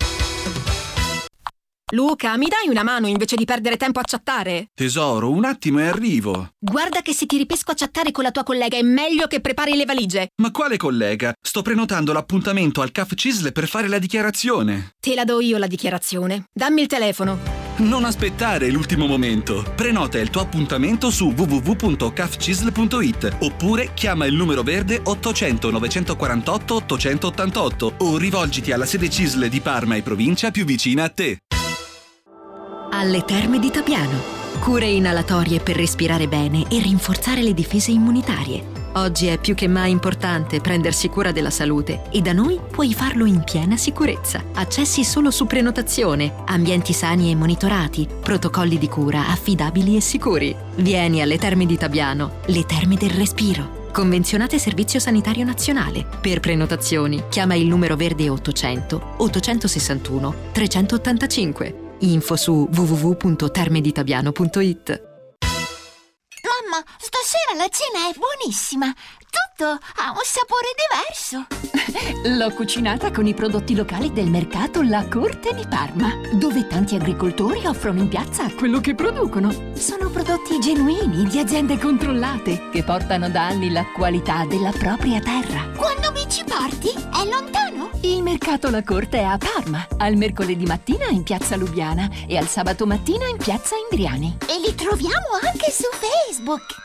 Speaker 14: Luca, mi dai una mano invece di perdere tempo a chattare?
Speaker 15: Tesoro, un attimo e arrivo.
Speaker 14: Guarda che se ti ripesco a chattare con la tua collega è meglio che prepari le valigie.
Speaker 15: Ma quale collega? Sto prenotando l'appuntamento al CAF CISL per fare la dichiarazione.
Speaker 14: Te la do io la dichiarazione. Dammi il telefono.
Speaker 15: Non aspettare l'ultimo momento. Prenota il tuo appuntamento su www.cafcisl.it oppure chiama il numero verde 800 948 888 o rivolgiti alla sede CISL di Parma e provincia più vicina a te.
Speaker 10: Alle Terme di Tapiano. Cure inalatorie per respirare bene e rinforzare le difese immunitarie. Oggi è più che mai importante prendersi cura della salute e da noi puoi farlo in piena sicurezza. Accessi solo su prenotazione, ambienti sani e monitorati, protocolli di cura affidabili e sicuri. Vieni alle Terme di Tapiano, le terme del respiro. Convenzionate Servizio Sanitario Nazionale. Per prenotazioni chiama il numero verde 800 861 385. Info su www.termeditabiano.it.
Speaker 16: Mamma, stasera la cena è buonissima. Tutto ha un sapore diverso.
Speaker 17: L'ho cucinata con i prodotti locali del mercato La Corte di Parma, dove tanti agricoltori offrono in piazza quello che producono. Sono prodotti genuini di aziende controllate che portano da anni la qualità della propria terra.
Speaker 16: Quando mi ci porti? È lontano?
Speaker 17: Il mercato La Corte è a Parma, al mercoledì mattina in piazza Lubiana e al sabato mattina in piazza Indriani.
Speaker 16: E li troviamo anche su Facebook.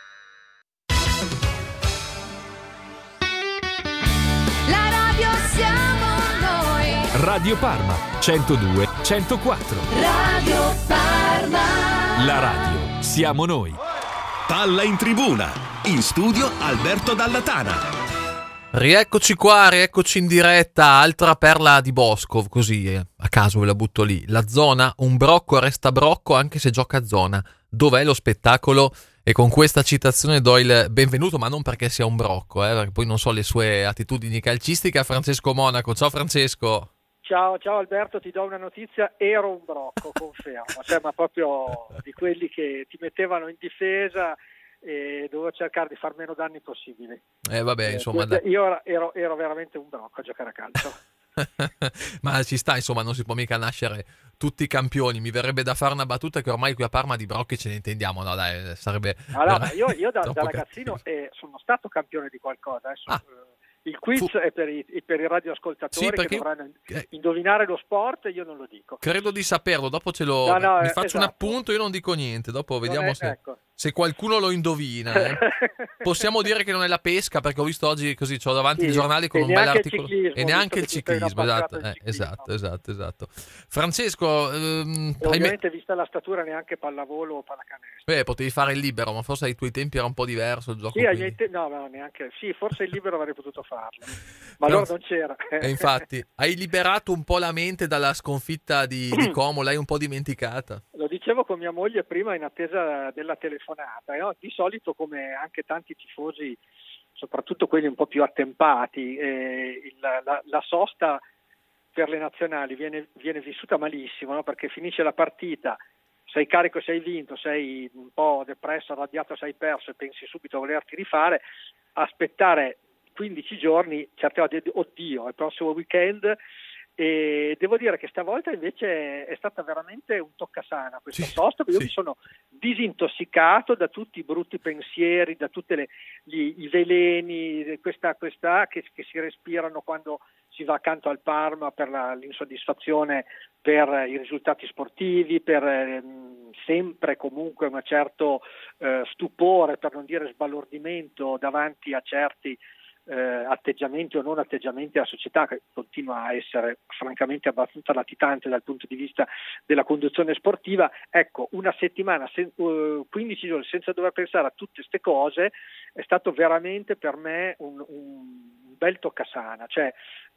Speaker 17: La radio siamo noi.
Speaker 12: Radio Parma 102 104.
Speaker 17: Radio Parma.
Speaker 12: La radio siamo noi.
Speaker 1: Palla in tribuna. In studio Alberto Dallatana.
Speaker 2: Rieccoci qua, rieccoci in diretta. Altra perla di Bosco, così a caso ve la butto lì. La zona, un brocco resta brocco anche se gioca a zona. Dov'è lo spettacolo? E con questa citazione do il benvenuto, ma non perché sia un brocco, perché poi non so le sue attitudini calcistiche, a Francesco Monaco. Ciao Francesco.
Speaker 18: Ciao Alberto, ti do una notizia, ero un brocco, confermo, ma proprio di quelli che ti mettevano in difesa e dovevo cercare di far meno danni possibili.
Speaker 2: Vabbè, insomma.
Speaker 18: Io ero veramente un brocco a giocare a calcio.
Speaker 2: Ma ci sta, insomma, non si può mica nascere tutti campioni. Mi verrebbe da fare una battuta che ormai qui a Parma di brocchi ce ne intendiamo, no dai, sarebbe...
Speaker 18: Allora, io da ragazzino sono stato campione di qualcosa, adesso... Il quiz è per i radioascoltatori che dovranno indovinare lo sport, io non lo dico.
Speaker 2: Credo di saperlo, dopo ce lo... mi faccio un appunto, io non dico niente, dopo vediamo se qualcuno lo indovina. Possiamo dire che non è la pesca, perché ho visto oggi così, c'ho davanti il giornale con un bel articolo. E neanche il ciclismo, esatto. Francesco...
Speaker 18: ovviamente vista la statura neanche pallavolo o pallacanestro.
Speaker 2: Potevi fare il libero, ma forse ai tuoi tempi era un po' diverso il gioco.
Speaker 18: Sì, neanche. Sì, forse il libero avrei potuto farlo, ma allora non c'era.
Speaker 2: E infatti, hai liberato un po' la mente dalla sconfitta di Como, l'hai un po' dimenticata.
Speaker 18: Lo dicevo con mia moglie prima in attesa della telefonata. Di solito, come anche tanti tifosi, soprattutto quelli un po' più attempati, la sosta per le nazionali viene vissuta malissimo, no? Perché finisce la partita, sei carico se hai vinto, sei un po' depresso, arrabbiato se hai perso e pensi subito a volerti rifare, aspettare 15 giorni, certe volte, oddio, il prossimo weekend. E devo dire che stavolta invece è stata veramente un toccasana questa sosta, perché io mi sono disintossicato da tutti i brutti pensieri, da tutti i veleni, questa che si respirano quando si va accanto al Parma per l'insoddisfazione per i risultati sportivi, per sempre comunque un certo stupore, per non dire sbalordimento davanti a certi atteggiamenti o non atteggiamenti della società, che continua a essere francamente abbastanza latitante dal punto di vista della conduzione sportiva. Ecco, una settimana, 15 giorni senza dover pensare a tutte queste cose è stato veramente per me un bel toccasana, cioè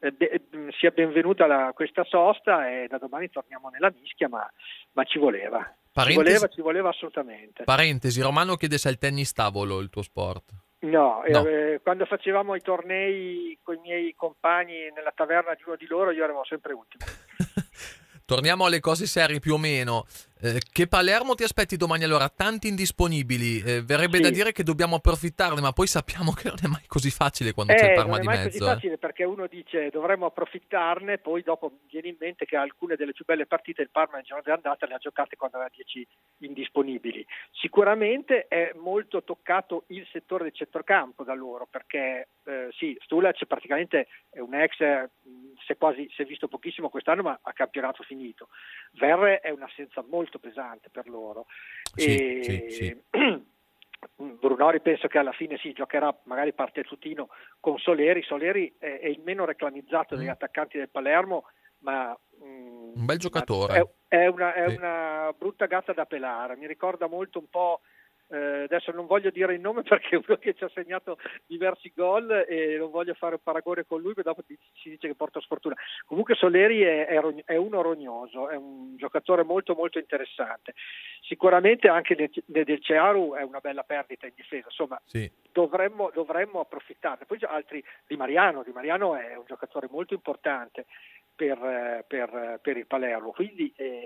Speaker 18: sia benvenuta questa sosta e da domani torniamo nella mischia, ma ci voleva. Ci voleva assolutamente.
Speaker 2: Parentesi, Romano chiede se è il tennis tavolo il tuo sport.
Speaker 18: No. Quando facevamo i tornei con i miei compagni nella taverna di uno di loro, io ero sempre ultimo.
Speaker 2: Torniamo alle cose serie più o meno. Che Palermo ti aspetti domani? Allora, tanti indisponibili, verrebbe da dire che dobbiamo approfittarne, ma poi sappiamo che non è mai così facile quando c'è il Parma di mezzo.
Speaker 18: Non è mai così facile, perché uno dice dovremmo approfittarne, poi dopo viene in mente che alcune delle più belle partite il Parma in giornata andata le ha giocate quando aveva 10 indisponibili. Sicuramente è molto toccato il settore del centrocampo da loro, perché Stulac praticamente è un ex, si è visto pochissimo quest'anno, ma ha campionato finito. Verre è un'assenza molto pesante per loro.
Speaker 2: Sì.
Speaker 18: Brunori penso che alla fine giocherà, magari parte Tutino con Soleri. Soleri è il meno reclamizzato degli attaccanti del Palermo, ma
Speaker 2: un bel giocatore.
Speaker 18: È una brutta gatta da pelare, mi ricorda molto un po'. Adesso non voglio dire il nome perché è uno che ci ha segnato diversi gol e non voglio fare un paragone con lui, perché dopo si dice che porta sfortuna. Comunque Soleri è uno rognoso, è un giocatore molto molto interessante. Sicuramente anche del Cearu è una bella perdita in difesa, insomma dovremmo approfittarne. Poi altri, Di Mariano è un giocatore molto importante per il Palermo, quindi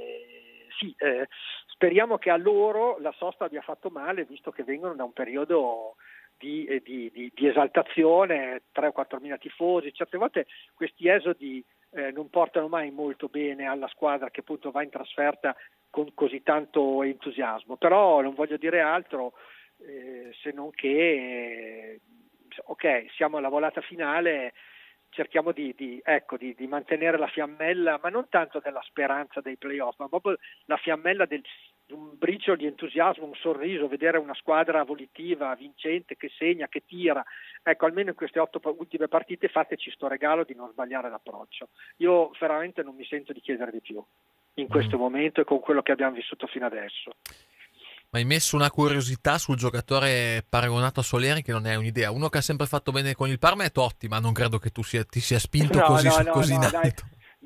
Speaker 18: speriamo che a loro la sosta abbia fatto male, visto che vengono da un periodo di esaltazione, 3 o 4 mila tifosi. Certe volte questi esodi non portano mai molto bene alla squadra che appunto va in trasferta con così tanto entusiasmo, però non voglio dire altro se non che siamo alla volata finale. Cerchiamo di mantenere la fiammella, ma non tanto della speranza dei playoff, ma proprio la fiammella di un briciolo di entusiasmo, un sorriso, vedere una squadra volitiva, vincente, che segna, che tira. Ecco, almeno in queste 8 ultime partite fateci sto regalo di non sbagliare l'approccio. Io veramente non mi sento di chiedere di più in questo momento e con quello che abbiamo vissuto fino adesso.
Speaker 2: Ma hai messo una curiosità sul giocatore paragonato a Soleri che non è un'idea. Uno che ha sempre fatto bene con il Parma è Totti, ma non credo che tu ti sia spinto così in alto.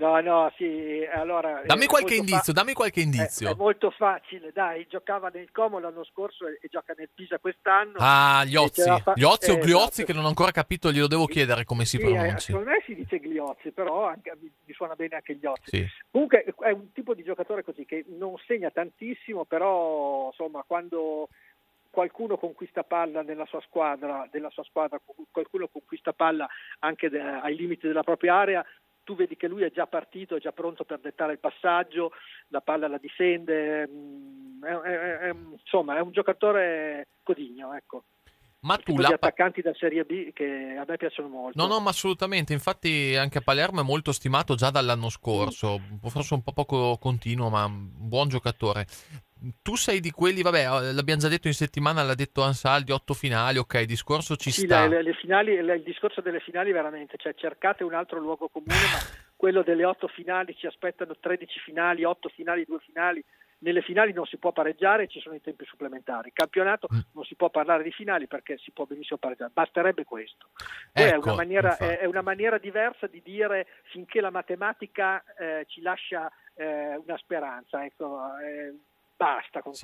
Speaker 18: Allora
Speaker 2: dammi qualche indizio.
Speaker 18: È molto facile, dai, giocava nel Como l'anno scorso e gioca nel Pisa quest'anno.
Speaker 2: Gliozzi o Gliozzi, che non ho ancora capito, glielo devo chiedere come si pronuncia.
Speaker 18: Secondo me si dice Gliozzi, però anche, mi suona bene anche Gliozzi.
Speaker 2: Sì.
Speaker 18: Comunque è un tipo di giocatore così che non segna tantissimo, però insomma quando qualcuno conquista palla della sua squadra, qualcuno conquista palla anche ai limiti della propria area, tu vedi che lui è già partito, è già pronto per dettare il passaggio, la palla la difende, insomma è un giocatore codigno, ecco.
Speaker 2: Ma tu
Speaker 18: gli attaccanti da Serie B che a me piacciono molto.
Speaker 2: No, ma assolutamente, infatti anche a Palermo è molto stimato già dall'anno scorso, forse un po' poco continuo, ma un buon giocatore. Tu sei di quelli, vabbè, l'abbiamo già detto in settimana, l'ha detto Ansaldi, 8 finali, ok, il discorso ci sta.
Speaker 18: Le finali, il discorso delle finali veramente, cioè cercate un altro luogo comune, ma quello delle 8 finali, ci aspettano 13 finali, 8 finali, 2 finali. Nelle finali non si può pareggiare, ci sono i tempi supplementari. Il campionato non si può parlare di finali perché si può benissimo pareggiare, basterebbe questo. Poi è una maniera diversa di dire finché la matematica ci lascia una speranza, ecco. Basta con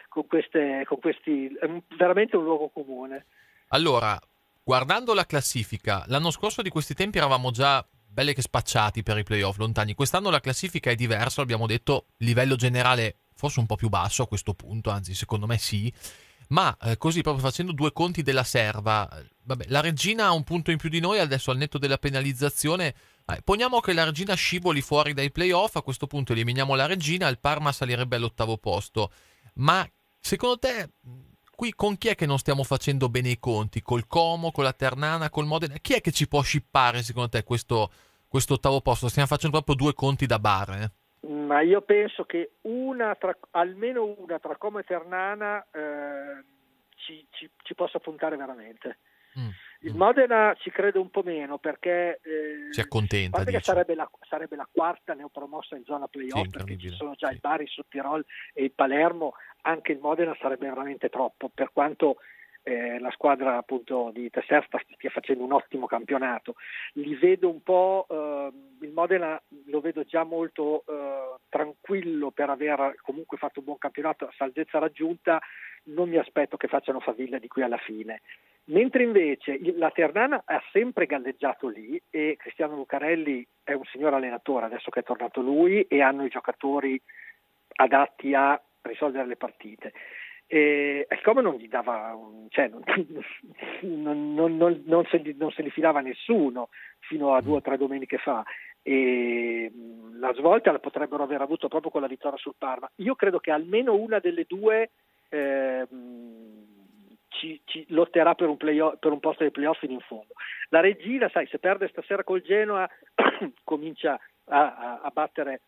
Speaker 18: questi, è veramente un luogo comune.
Speaker 2: Allora, guardando la classifica, l'anno scorso di questi tempi eravamo già belle che spacciati per i playoff lontani. Quest'anno la classifica è diversa, abbiamo detto, livello generale forse un po' più basso a questo punto, anzi secondo me sì, ma così proprio facendo 2 conti della serva, vabbè, la Reggina ha un punto in più di noi, adesso al netto della penalizzazione. Poniamo che la Reggina scivoli fuori dai playoff, a questo punto eliminiamo la Reggina, il Parma salirebbe all'8° posto. Ma secondo te qui con chi è che non stiamo facendo bene i conti? Col Como, con la Ternana, col Modena? Chi è che ci può scippare secondo te questo questo ottavo posto? Stiamo facendo proprio due conti da bar,
Speaker 18: Ma io penso che almeno una tra Como e Ternana ci possa puntare veramente. Il Modena ci credo un po' meno perché
Speaker 2: si accontenta,
Speaker 18: che sarebbe la quarta neopromossa in zona playoff, perché ci sono già il Bari, il Sudtirol e il Palermo. Anche il Modena sarebbe veramente troppo, per quanto la squadra appunto di Tesser stia facendo un ottimo campionato. Li vedo un po', il Modena lo vedo già molto tranquillo per aver comunque fatto un buon campionato, a salvezza raggiunta. Non mi aspetto che facciano favilla di qui alla fine. Mentre invece la Ternana ha sempre galleggiato lì, e Cristiano Lucarelli è un signor allenatore adesso che è tornato lui, e hanno i giocatori adatti a risolvere le partite. E il Como non gli dava, non se li filava nessuno fino a 2 o 3 domeniche fa, e la svolta la potrebbero aver avuto proprio con la vittoria sul Parma. Io credo che almeno una delle due ci lotterà per un posto dei playoff fino in fondo. La Regina, sai, se perde stasera col Genoa comincia a battere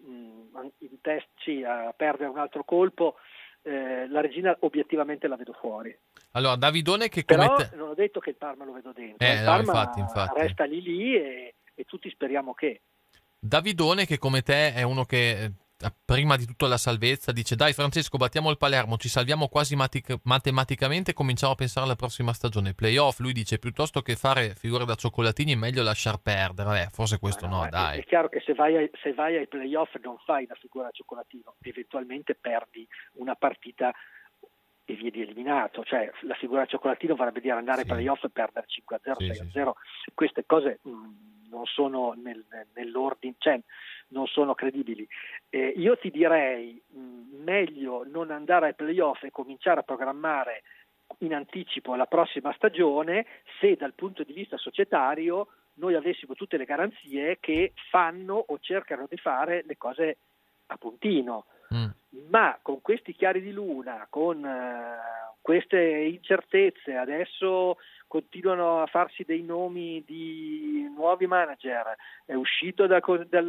Speaker 18: in testi, a perdere un altro colpo. La Regina obiettivamente la vedo fuori.
Speaker 2: Allora, Davidone che
Speaker 18: però non ho detto che il Parma lo vedo dentro, il Parma
Speaker 2: infatti.
Speaker 18: resta lì e tutti speriamo che
Speaker 2: Davidone, che come te è uno che prima di tutto la salvezza dice: dai Francesco, battiamo il Palermo, ci salviamo quasi matematicamente, cominciamo a pensare alla prossima stagione playoff. Lui dice: piuttosto che fare figure da cioccolatini è meglio lasciar perdere. Forse questo dai.
Speaker 18: È chiaro che se vai ai playoff non fai la figura da cioccolatino, eventualmente perdi una partita e vieni eliminato. Cioè la figura da cioccolatino vorrebbe dire andare ai playoff e perdere 5-0, 6-0. Queste cose non sono nell'ordine, cioè non sono credibili. Io ti direi meglio non andare ai playoff e cominciare a programmare in anticipo la prossima stagione, se dal punto di vista societario noi avessimo tutte le garanzie che fanno o cercano di fare le cose a puntino. Ma con questi chiari di luna, con queste incertezze, adesso continuano a farsi dei nomi di nuovi manager, è uscito dal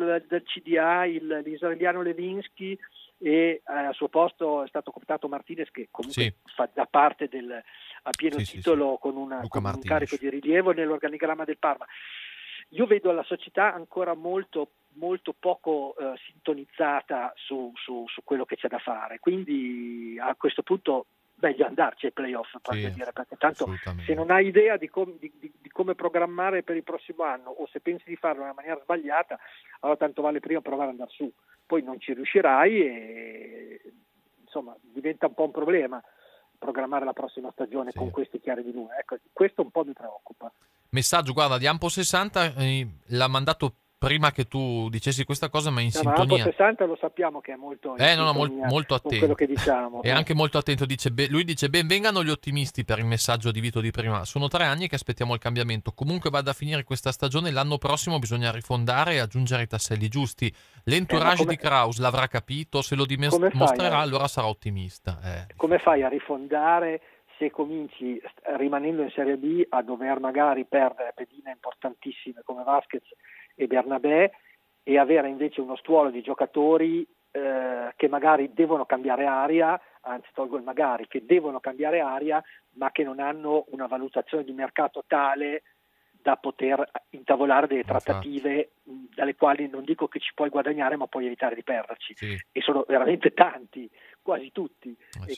Speaker 18: CDA l'israeliano Levinsky, e al suo posto è stato cooptato Martinez, che comunque fa da parte a pieno titolo con un carico di rilievo nell'organigramma del Parma. Io vedo la società ancora molto molto poco sintonizzata su quello che c'è da fare, quindi a questo punto meglio andarci ai playoff, dire, perché tanto se non hai idea di come programmare per il prossimo anno, o se pensi di farlo in una maniera sbagliata, allora tanto vale prima provare ad andare su. Poi non ci riuscirai e insomma diventa un po' un problema programmare la prossima stagione con questi chiari di luna. Ecco, questo un po' mi preoccupa.
Speaker 2: Messaggio, guarda, di Ampo 60 l'ha mandato prima che tu dicessi questa cosa, ma in sintonia.
Speaker 18: Ma Ampo 60 lo sappiamo che è molto
Speaker 2: molto attento.
Speaker 18: Quello che diciamo.
Speaker 2: E anche molto attento, lui dice: benvengano gli ottimisti, per il messaggio di Vito di prima. Sono 3 anni che aspettiamo il cambiamento. Comunque vada a finire questa stagione, l'anno prossimo bisogna rifondare e aggiungere i tasselli giusti. L'entourage di Kraus l'avrà capito, se lo dimostrerà allora sarà ottimista.
Speaker 18: Come fai a rifondare se cominci rimanendo in Serie B a dover magari perdere pedine importantissime come Vasquez e Bernabé, e avere invece uno stuolo di giocatori che magari devono cambiare aria, anzi tolgo il magari, che devono cambiare aria ma che non hanno una valutazione di mercato tale da poter intavolare delle trattative dalle quali non dico che ci puoi guadagnare, ma puoi evitare di perderci. E sono veramente tanti, quasi tutti, e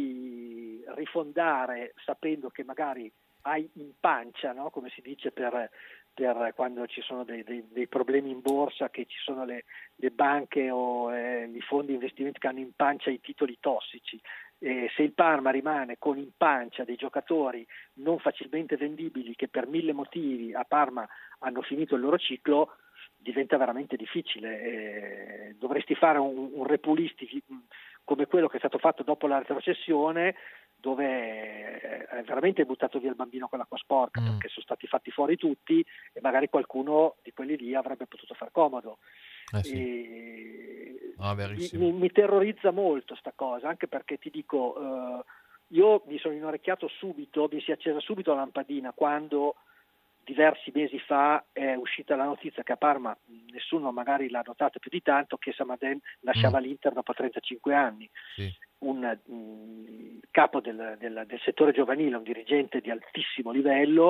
Speaker 18: quindi rifondare sapendo che magari hai in pancia, no? Come si dice per quando ci sono dei problemi in borsa, che ci sono le banche o i fondi di investimento che hanno in pancia i titoli tossici. Se il Parma rimane con in pancia dei giocatori non facilmente vendibili, che per 1000 motivi a Parma hanno finito il loro ciclo, diventa veramente difficile. Dovresti fare un repulisti come quello che è stato fatto dopo la retrocessione, dove è veramente buttato via il bambino con l'acqua sporca, perché sono stati fatti fuori tutti e magari qualcuno di quelli lì avrebbe potuto far comodo. Mi terrorizza molto sta cosa, anche perché ti dico, io mi sono inorecchiato subito, mi si è accesa subito la lampadina quando diversi mesi fa è uscita la notizia che a Parma, nessuno magari l'ha notato più di tanto, che Samaden lasciava l'Inter dopo 35 anni.
Speaker 2: Sì.
Speaker 18: Un capo del settore giovanile, un dirigente di altissimo livello,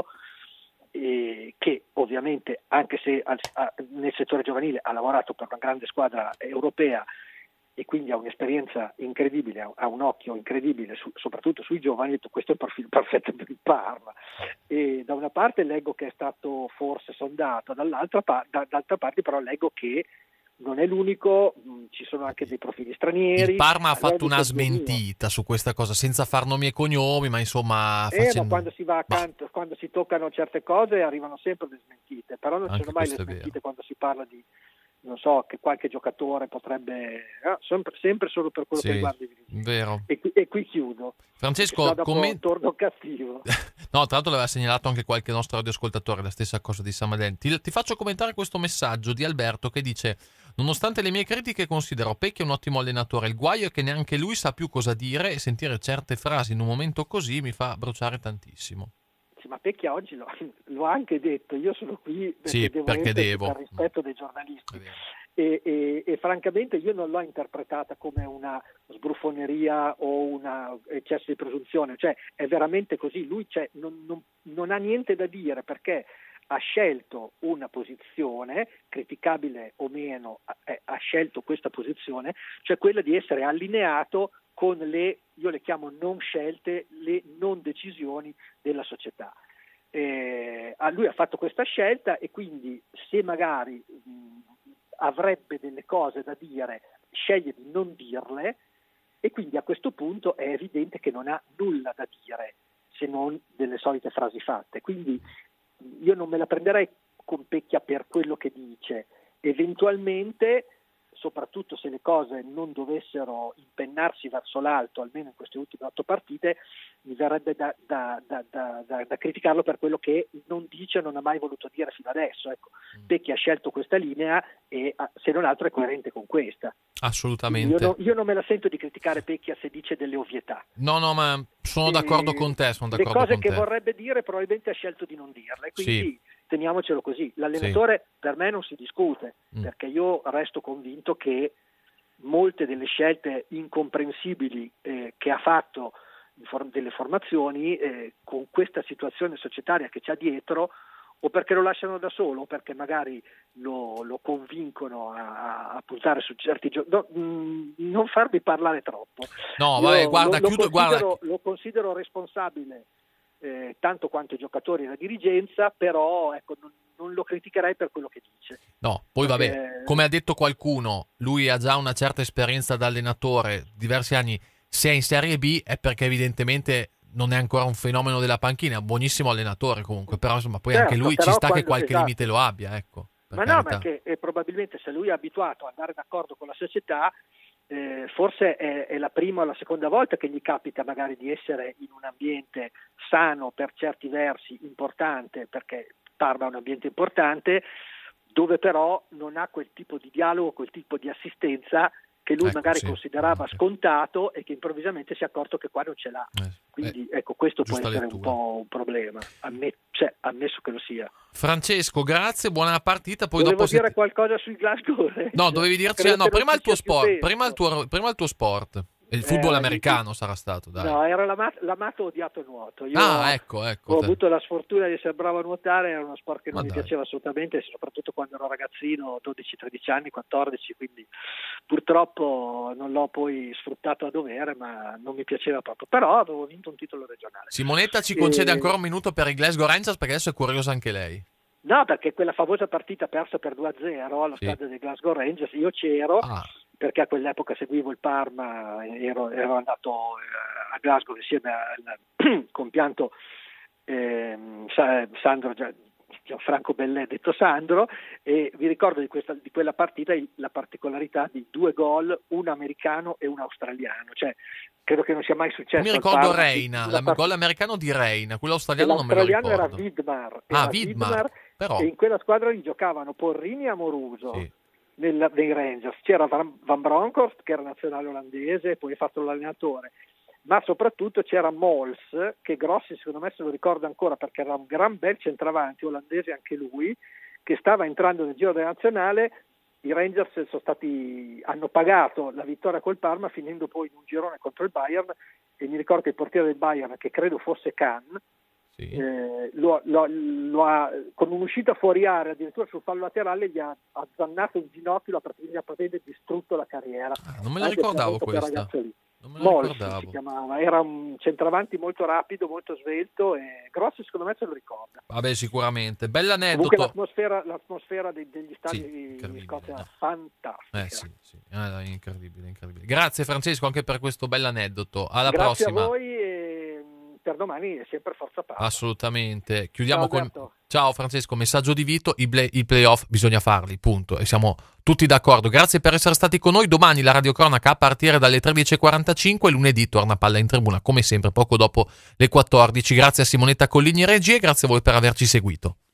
Speaker 18: che ovviamente, anche se nel settore giovanile ha lavorato per una grande squadra europea e quindi ha un'esperienza incredibile, ha un occhio incredibile soprattutto sui giovani, questo è il profilo perfetto per il Parma. E da una parte leggo che è stato forse sondato, dall'altra parte però leggo che non è l'unico, ci sono anche dei profili stranieri.
Speaker 2: Il Parma ha fatto una smentita su questa cosa, senza far nomi e cognomi, ma insomma...
Speaker 18: ma quando si va accanto, quando si toccano certe cose arrivano sempre le smentite, però non ci sono mai le smentite quando si parla di, non so, che qualche giocatore potrebbe... sempre solo per quello che riguarda i dirigenti.
Speaker 2: Vero.
Speaker 18: E qui chiudo.
Speaker 2: Francesco,
Speaker 18: torno cattivo.
Speaker 2: No, tra l'altro l'aveva segnalato anche qualche nostro radioascoltatore, la stessa cosa di Samaden. Ti faccio commentare questo messaggio di Alberto che dice: nonostante le mie critiche considero Pecchia un ottimo allenatore, il guaio è che neanche lui sa più cosa dire e sentire certe frasi in un momento così mi fa bruciare tantissimo.
Speaker 18: Sì, ma Pecchia oggi l'ho anche detto, io sono qui perché devo per rispetto dei giornalisti. E francamente io non l'ho interpretata come una sbruffoneria o una eccesso di presunzione, cioè è veramente così, lui non ha niente da dire perché ha scelto una posizione, criticabile o meno, ha scelto questa posizione, cioè quella di essere allineato con io le chiamo non scelte, le non decisioni della società. Lui ha fatto questa scelta e quindi se magari avrebbe delle cose da dire, sceglie di non dirle e quindi a questo punto è evidente che non ha nulla da dire se non delle solite frasi fatte. Quindi io non me la prenderei con Pecchia per quello che dice. Eventualmente, soprattutto se le cose non dovessero impennarsi verso l'alto, almeno in queste ultime 8 partite, mi verrebbe da criticarlo per quello che non dice, non ha mai voluto dire fino adesso. Ecco, Pecchia ha scelto questa linea e se non altro è coerente con questa.
Speaker 2: Assolutamente.
Speaker 18: Io non me la sento di criticare Pecchia se dice delle ovvietà.
Speaker 2: No, ma sono d'accordo con te.
Speaker 18: Le cose che vorrebbe dire probabilmente ha scelto di non dirle, quindi teniamocelo così. L'allenatore per me non si discute, perché io resto convinto che molte delle scelte incomprensibili che ha fatto delle formazioni con questa situazione societaria che c'ha dietro, o perché lo lasciano da solo o perché magari lo convincono a puntare su certi giochi. Non farmi parlare troppo.
Speaker 2: No, vabbè, guarda,
Speaker 18: lo considero responsabile tanto quanto i giocatori e la dirigenza, però ecco, non lo criticherei per quello che dice.
Speaker 2: No, poi vabbè, come ha detto qualcuno, lui ha già una certa esperienza da allenatore, diversi anni. Se è in Serie B è perché evidentemente non è ancora un fenomeno della panchina, buonissimo allenatore comunque, però insomma poi anche lui ci sta che qualche limite lo abbia, ecco.
Speaker 18: Ma no, perché probabilmente se lui è abituato ad andare d'accordo con la società, forse è la prima o la seconda volta che gli capita magari di essere in un ambiente sano, per certi versi importante, perché Parma è un ambiente importante, dove però non ha quel tipo di dialogo, quel tipo di assistenza che lui magari considerava scontato e che improvvisamente si è accorto che qua non ce l'ha. Quindi ecco, questo può essere un po' un problema, ammesso che lo sia.
Speaker 2: Francesco, grazie, buona partita. Poi
Speaker 18: Volevo
Speaker 2: dopo
Speaker 18: dire qualcosa sui Glasgow Rangers.
Speaker 2: No, dovevi dirci prima il tuo sport, prima il tuo sport. Il football americano sarà stato, dai.
Speaker 18: No, era l'amato odiato nuoto. Io
Speaker 2: ecco.
Speaker 18: Ho avuto la sfortuna di essere bravo a nuotare, era uno sport che non mi piaceva assolutamente, soprattutto quando ero ragazzino, 12-13 anni, 14, quindi purtroppo non l'ho poi sfruttato a dovere, ma non mi piaceva proprio. Però avevo vinto un titolo regionale.
Speaker 2: Simonetta ci concede ancora un minuto per i Glasgow Rangers perché adesso è curiosa anche lei.
Speaker 18: No, perché quella famosa partita persa per 2-0 allo stadio dei Glasgow Rangers, io c'ero, perché a quell'epoca seguivo il Parma, ero andato a Glasgow insieme al compianto Sandro Gianfranco Bellè, detto Sandro, e vi ricordo di quella partita la particolarità di 2 gol, un americano e un australiano, cioè credo che non sia mai successo.
Speaker 2: Mi ricordo Reina, il gol americano di Reina, quello australiano non me lo ricordo.
Speaker 18: L'australiano era
Speaker 2: Widmar, però.
Speaker 18: E in quella squadra gli giocavano Porrini e Amoruso. Nei Rangers c'era Van Bronckhorst che era nazionale olandese e poi ha fatto l'allenatore, ma soprattutto c'era Mols, che Grossi secondo me se lo ricorda ancora perché era un gran bel centravanti, olandese anche lui, che stava entrando nel giro della nazionale. I Rangers hanno pagato la vittoria col Parma finendo poi in un girone contro il Bayern, e mi ricordo che il portiere del Bayern, che credo fosse Kahn, lo ha, con un'uscita fuori area addirittura sul fallo laterale, gli ha azzannato un ginocchio, l'ha praticamente distrutto la carriera.
Speaker 2: Non me la ricordavo questa.
Speaker 18: Mols si chiamava, era un centravanti molto rapido, molto svelto, e Grossi secondo me se lo ricorda.
Speaker 2: Vabbè, sicuramente. Bell'aneddoto.
Speaker 18: Comunque l'atmosfera degli stadi di Scozia era fantastica.
Speaker 2: Sì. Incredibile. Grazie Francesco anche per questo bell'aneddoto. Alla
Speaker 18: Grazie
Speaker 2: prossima.
Speaker 18: A voi, e per domani è sempre Forza Parma.
Speaker 2: Assolutamente. Chiudiamo
Speaker 18: Ciao,
Speaker 2: con... Ciao Francesco, messaggio di Vito, i playoff bisogna farli, punto. E siamo tutti d'accordo. Grazie per essere stati con noi. Domani la radiocronaca a partire dalle 13.45, lunedì torna Palla in Tribuna come sempre poco dopo le 14. Grazie a Simonetta Colligni Regie e grazie a voi per averci seguito.